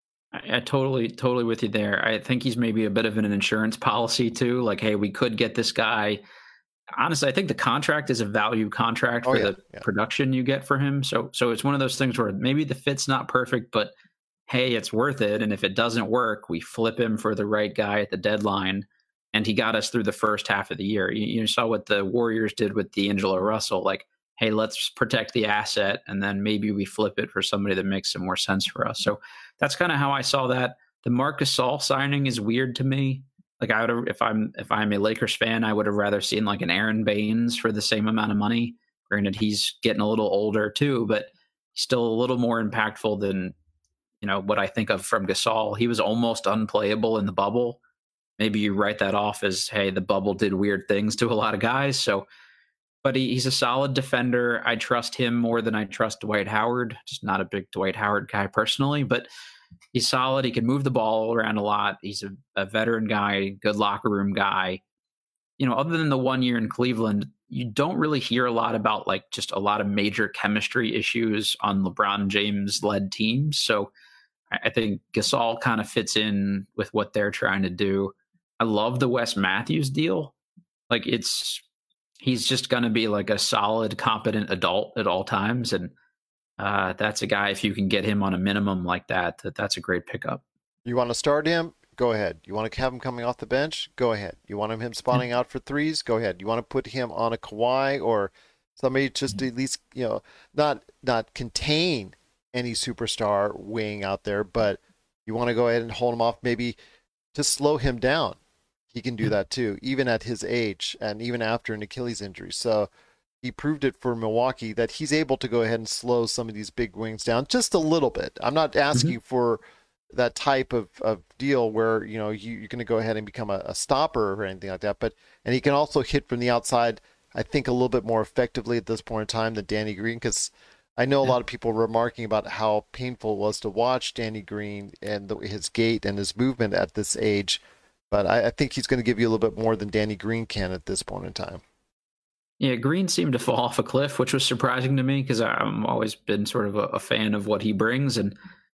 I totally with you there. I think he's maybe a bit of an insurance policy too. Like, hey, we could get this guy. Honestly, I think the contract is a value contract for the production you get for him. So it's one of those things where maybe the fit's not perfect, but hey, it's worth it. And if it doesn't work, we flip him for the right guy at the deadline. And he got us through the first half of the year. You saw what the Warriors did with D'Angelo Russell. Like, hey, let's protect the asset, and then maybe we flip it for somebody that makes some more sense for us. So that's kind of how I saw that. The Marc Gasol signing is weird to me. Like, I would, if I'm a Lakers fan, I would have rather seen like an Aaron Baines for the same amount of money. Granted, he's getting a little older too, but he's still a little more impactful than what I think of from Gasol. He was almost unplayable in the bubble. Maybe you write that off as, hey, the bubble did weird things to a lot of guys. So, but he's a solid defender. I trust him more than I trust Dwight Howard. Just not a big Dwight Howard guy personally, but he's solid. He can move the ball around a lot. He's a veteran guy, good locker room guy. Other than the 1 year in Cleveland, you don't really hear a lot about like just a lot of major chemistry issues on LeBron James led teams. So I think Gasol kind of fits in with what they're trying to do. I love the Wes Matthews deal. Like, he's just going to be like a solid, competent adult at all times. And that's a guy, if you can get him on a minimum like that's a great pickup. You want to start him? Go ahead. You want to have him coming off the bench? Go ahead. You want him spawning out for threes? Go ahead. You want to put him on a Kawhi or somebody just to at least, not contain any superstar wing out there, but you want to go ahead and hold him off, maybe to slow him down. He can do that too, even at his age and even after an Achilles injury. So he proved it for Milwaukee that he's able to go ahead and slow some of these big wings down just a little bit. I'm not asking for that type of deal where, you're going to go ahead and become a stopper or anything like that. And he can also hit from the outside, I think, a little bit more effectively at this point in time than Danny Green, because I know a lot of people were remarking about how painful it was to watch Danny Green and his gait and his movement at this age. But I think he's going to give you a little bit more than Danny Green can at this point in time. Yeah, Green seemed to fall off a cliff, which was surprising to me because I'm always been sort of a fan of what he brings. And,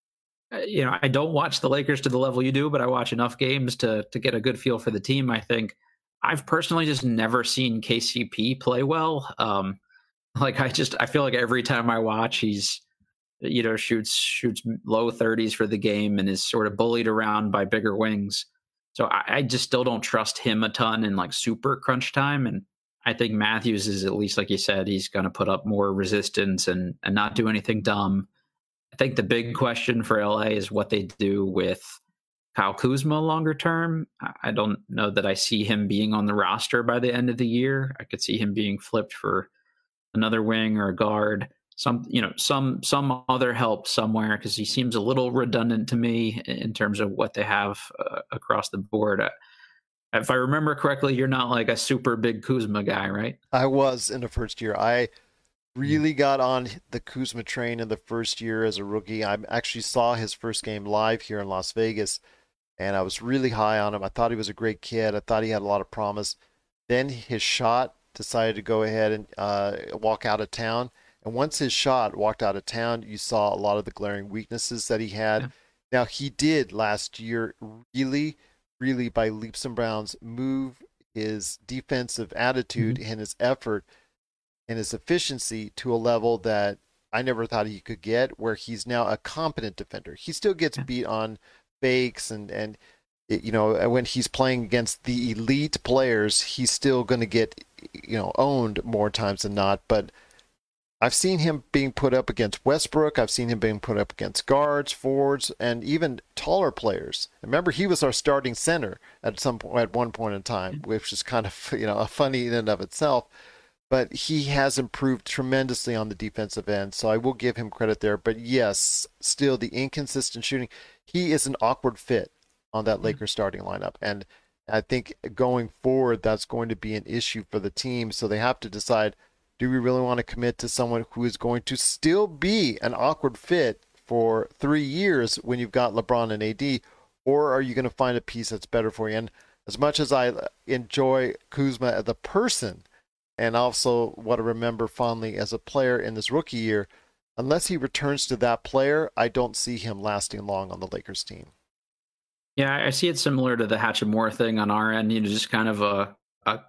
I don't watch the Lakers to the level you do, but I watch enough games to get a good feel for the team, I think. I've personally just never seen KCP play well. I feel like every time I watch, he's, shoots low 30s for the game and is sort of bullied around by bigger wings. So I just still don't trust him a ton in like super crunch time. And I think Matthews is, at least like you said, he's going to put up more resistance and not do anything dumb. I think the big question for LA is what they do with Kyle Kuzma longer term. I don't know that I see him being on the roster by the end of the year. I could see him being flipped for another wing or a guard, some other help somewhere, because he seems a little redundant to me in terms of what they have across the board. If I remember correctly, you're not like a super big Kuzma guy, right? I was in the first year. I really got on the Kuzma train in the first year as a rookie. I actually saw his first game live here in Las Vegas, and I was really high on him. I thought he was a great kid. I thought he had a lot of promise. Then his shot decided to go ahead and walk out of town. And once his shot walked out of town, you saw a lot of the glaring weaknesses that he had. Yeah. Now, he did last year really, really by leaps and bounds move his defensive attitude and his effort and his efficiency to a level that I never thought he could get, where he's now a competent defender. He still gets beat on fakes and when he's playing against the elite players, he's still going to get, owned more times than not. But I've seen him being put up against Westbrook. I've seen him being put up against guards, forwards, and even taller players. Remember, he was our starting center at one point in time, which is kind of, funny in and of itself. But he has improved tremendously on the defensive end, so I will give him credit there. But yes, still the inconsistent shooting. He is an awkward fit on that Lakers starting lineup, and I think going forward, that's going to be an issue for the team. So they have to decide, do we really want to commit to someone who is going to still be an awkward fit for 3 years when you've got LeBron and AD, or are you going to find a piece that's better for you? And as much as I enjoy Kuzma as a person, and also what I remember fondly as a player in this rookie year, unless he returns to that player, I don't see him lasting long on the Lakers team. Yeah, I see it similar to the Hachimura thing on our end. Just kind of a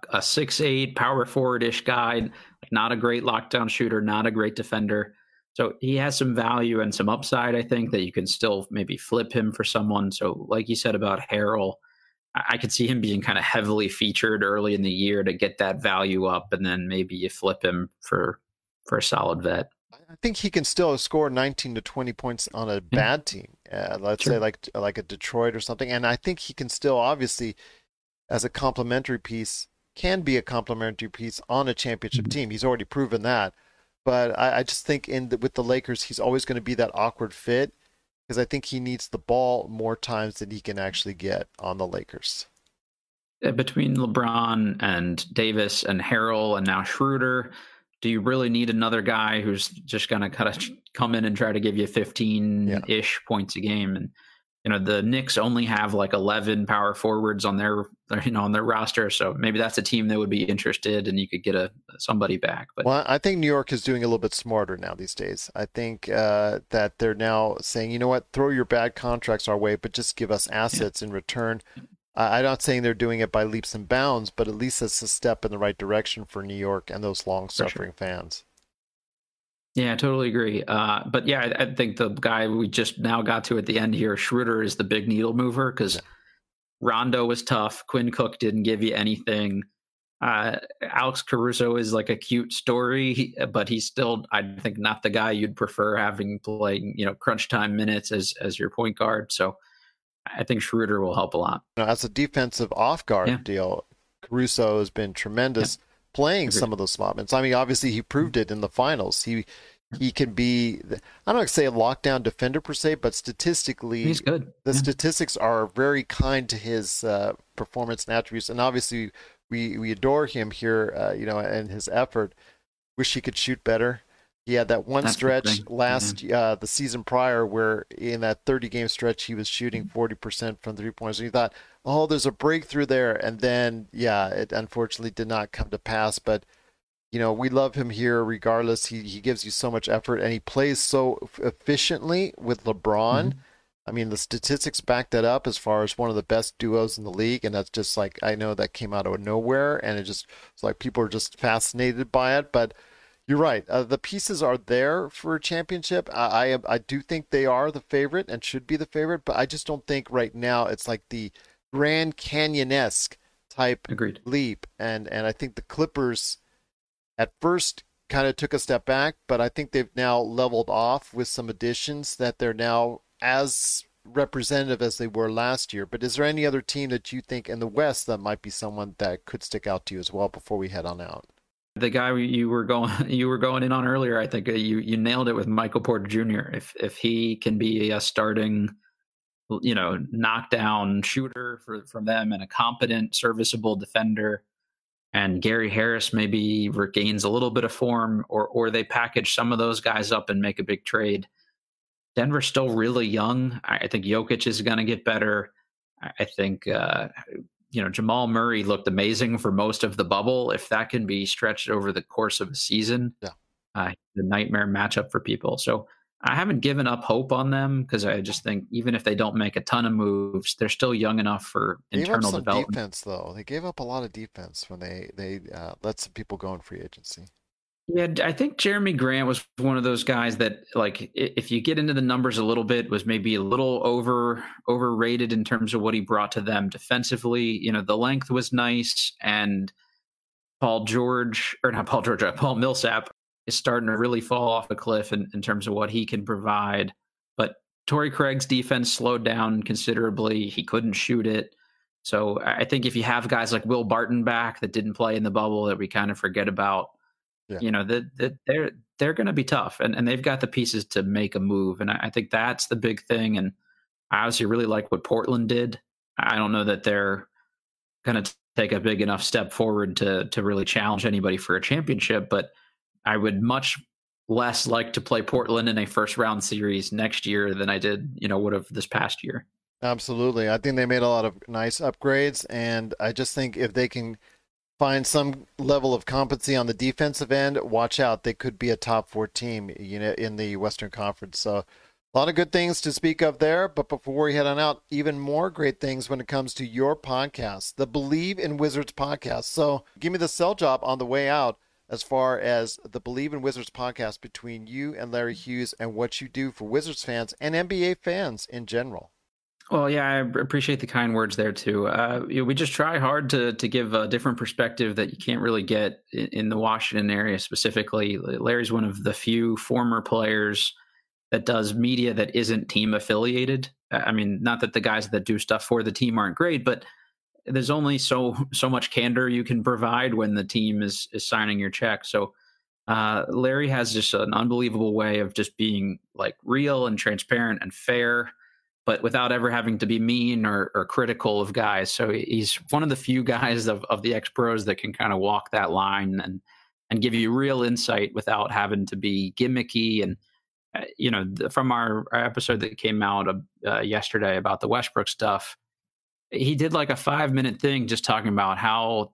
6'8" power forward-ish guy, like not a great lockdown shooter, not a great defender. So he has some value and some upside, I think, that you can still maybe flip him for someone. So like you said about Harrell, I could see him being kind of heavily featured early in the year to get that value up, and then maybe you flip him for a solid vet. I think he can still score 19 to 20 points on a bad team. Let's say like a Detroit or something. And I think he can still, obviously, as a complementary piece, can be a complementary piece on a championship team. He's already proven that. But I just think with the Lakers, he's always going to be that awkward fit, because I think he needs the ball more times than he can actually get on the Lakers. Between LeBron and Davis and Harrell and now Schroeder, do you really need another guy who's just going to kind of come in and try to give you 15-ish points a game? And the Knicks only have like 11 power forwards on their roster, so maybe that's a team that would be interested, and you could get somebody back. But well, I think New York is doing a little bit smarter now these days. I think that they're now saying, you know what, throw your bad contracts our way, but just give us assets in return. I'm not saying they're doing it by leaps and bounds, but at least it's a step in the right direction for New York and those long-suffering fans. Yeah, I totally agree. But yeah, I think the guy we just now got to at the end here, Schroeder, is the big needle mover, because Rondo was tough. Quinn Cook didn't give you anything. Alex Caruso is like a cute story, but he's still, I think, not the guy you'd prefer having playing, crunch time minutes as your point guard. So I think Schroeder will help a lot. As a defensive off-guard deal, Caruso has been tremendous playing some of those slot minutes. I mean, obviously he proved it in the finals. He can be, I don't want to say a lockdown defender per se, but statistically, he's good. The statistics are very kind to his performance and attributes. And obviously we adore him here, and his effort. Wish he could shoot better. He had that one stretch the season prior where in that 30-game stretch he was shooting 40% from three-pointers. And you thought, oh, there's a breakthrough there. And then, it unfortunately did not come to pass. But, we love him here regardless. He gives you so much effort, and he plays so efficiently with LeBron. I mean, the statistics back that up as far as one of the best duos in the league. And that's just like, I know that came out of nowhere, and it's like people are just fascinated by it. But you're right. The pieces are there for a championship. I do think they are the favorite and should be the favorite, but I just don't think right now it's like the Grand Canyon-esque type leap. And I think the Clippers at first kind of took a step back, but I think they've now leveled off with some additions that they're now as representative as they were last year. But is there any other team that you think in the West that might be someone that could stick out to you as well before we head on out? The guy you were going in on earlier, I think you nailed it with Michael Porter Jr. If he can be a starting, knockdown shooter from them and a competent, serviceable defender, and Gary Harris maybe regains a little bit of form, or they package some of those guys up and make a big trade. Denver's still really young. I think Jokic is going to get better. I think Jamal Murray looked amazing for most of the bubble. If that can be stretched over the course of a season, the nightmare matchup for people. So I haven't given up hope on them, because I just think even if they don't make a ton of moves, they're still young enough for internal development. Defense, though. They gave up a lot of defense when they let some people go in free agency. Yeah, I think Jeremy Grant was one of those guys that, like, if you get into the numbers a little bit, was maybe a little overrated in terms of what he brought to them defensively. The length was nice, and Paul Millsap is starting to really fall off a cliff in terms of what he can provide. But Torrey Craig's defense slowed down considerably. He couldn't shoot it. So I think if you have guys like Will Barton back that didn't play in the bubble that we kind of forget about, they're going to be tough, and they've got the pieces to make a move. And I think that's the big thing. And I obviously really like what Portland did. I don't know that they're going to take a big enough step forward to really challenge anybody for a championship, but I would much less like to play Portland in a first round series next year than I did, would have this past year. Absolutely. I think they made a lot of nice upgrades, and I just think if they can find some level of competency on the defensive end, watch out. They could be a top 4 team, in the Western Conference. So a lot of good things to speak of there. But before we head on out, even more great things when it comes to your podcast, the Believe in Wizards podcast. So give me the sell job on the way out as far as the Believe in Wizards podcast between you and Larry Hughes and what you do for Wizards fans and NBA fans in general. Well, yeah, I appreciate the kind words there too. We just try hard to give a different perspective that you can't really get in the Washington area specifically. Larry's one of the few former players that does media that isn't team affiliated. I mean, not that the guys that do stuff for the team aren't great, but there's only so much candor you can provide when the team is signing your check. So Larry has just an unbelievable way of just being like real and transparent and fair, but without ever having to be mean or critical of guys. So he's one of the few guys of the ex-pros that can kind of walk that line and give you real insight without having to be gimmicky. And, from our episode that came out yesterday about the Westbrook stuff, he did like a 5-minute thing just talking about how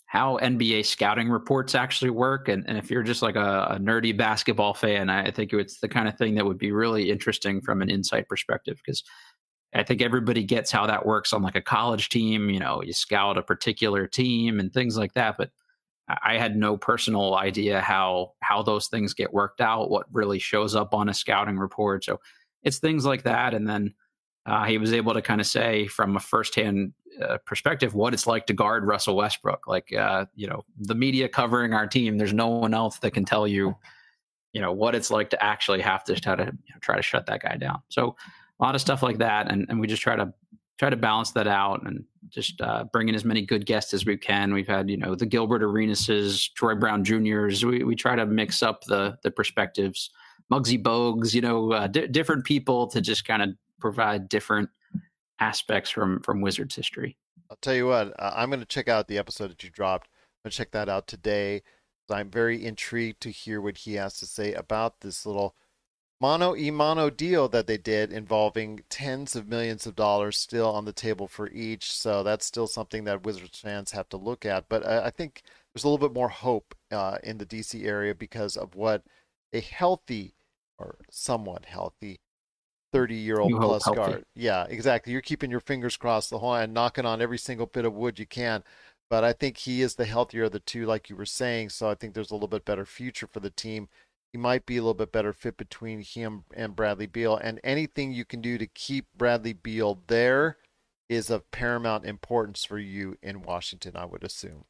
NBA scouting reports actually work. And if you're just like a nerdy basketball fan, I think it's the kind of thing that would be really interesting from an insight perspective, because I think everybody gets how that works on like a college team. You scout a particular team and things like that. But I had no personal idea how those things get worked out, what really shows up on a scouting report. So it's things like that. And then he was able to kind of say from a firsthand perspective what it's like to guard Russell Westbrook. Like, the media covering our team, there's no one else that can tell you, what it's like to actually have to try to shut that guy down. So a lot of stuff like that. And we just try to balance that out and just bring in as many good guests as we can. We've had, the Gilbert Arenases, Troy Brown Jr.'s. We try to mix up the perspectives, Muggsy Bogues, different people to just kind of provide different aspects from Wizards history. I'll tell you what, I'm going to check out the episode that you dropped. I'm going to check that out today. I'm very intrigued to hear what he has to say about this little mano-a-mano deal that they did involving tens of millions of dollars still on the table for each. So that's still something that Wizards fans have to look at. But I think there's a little bit more hope in the DC area because of what a healthy or somewhat healthy 30-year-old plus guard. Yeah, exactly. You're keeping your fingers crossed the whole and knocking on every single bit of wood you can. But I think he is the healthier of the two, like you were saying. So I think there's a little bit better future for the team. He might be a little bit better fit between him and Bradley Beal. And anything you can do to keep Bradley Beal there is of paramount importance for you in Washington, I would assume.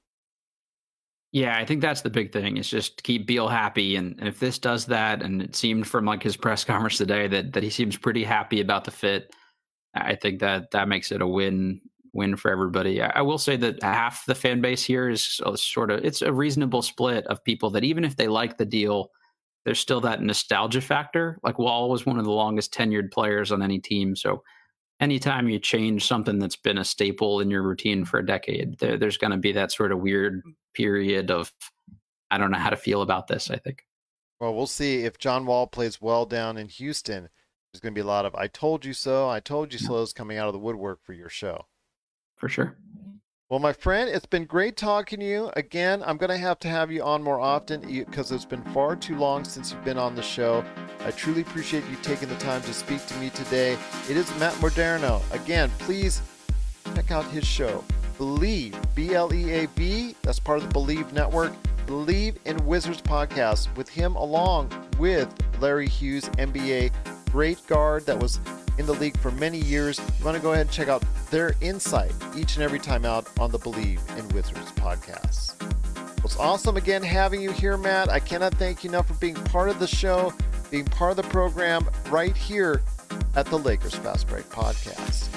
Yeah, I think that's the big thing, is just keep Beal happy. And if this does that, and it seemed from like his press conference today that he seems pretty happy about the fit, I think that makes it a win for everybody. I will say that half the fan base here is it's a reasonable split of people that even if they like the deal, there's still that nostalgia factor. Like Wall was one of the longest tenured players on any team. So anytime you change something that's been a staple in your routine for a decade, there's going to be that sort of weird period of, I don't know how to feel about this, I think. Well, we'll see if John Wall plays well down in Houston. There's going to be a lot of I told you so's coming out of the woodwork for your show. For sure. Well, my friend, it's been great talking to you. Again, I'm going to have you on more often because it's been far too long since you've been on the show. I truly appreciate you taking the time to speak to me today. It is Matt Moderno. Again, please check out his show, Believe, B-L-E-A-V. That's part of the Believe Network. Believe in Wizards podcast with him along with Larry Hughes, NBA great guard that was in the league for many years. You want to go ahead and check out their insight each and every time out on the Believe in Wizards podcast. Well, it's awesome again having you here, Matt. I cannot thank you enough for being part of the show, being part of the program right here at the Lakers Fast Break podcast.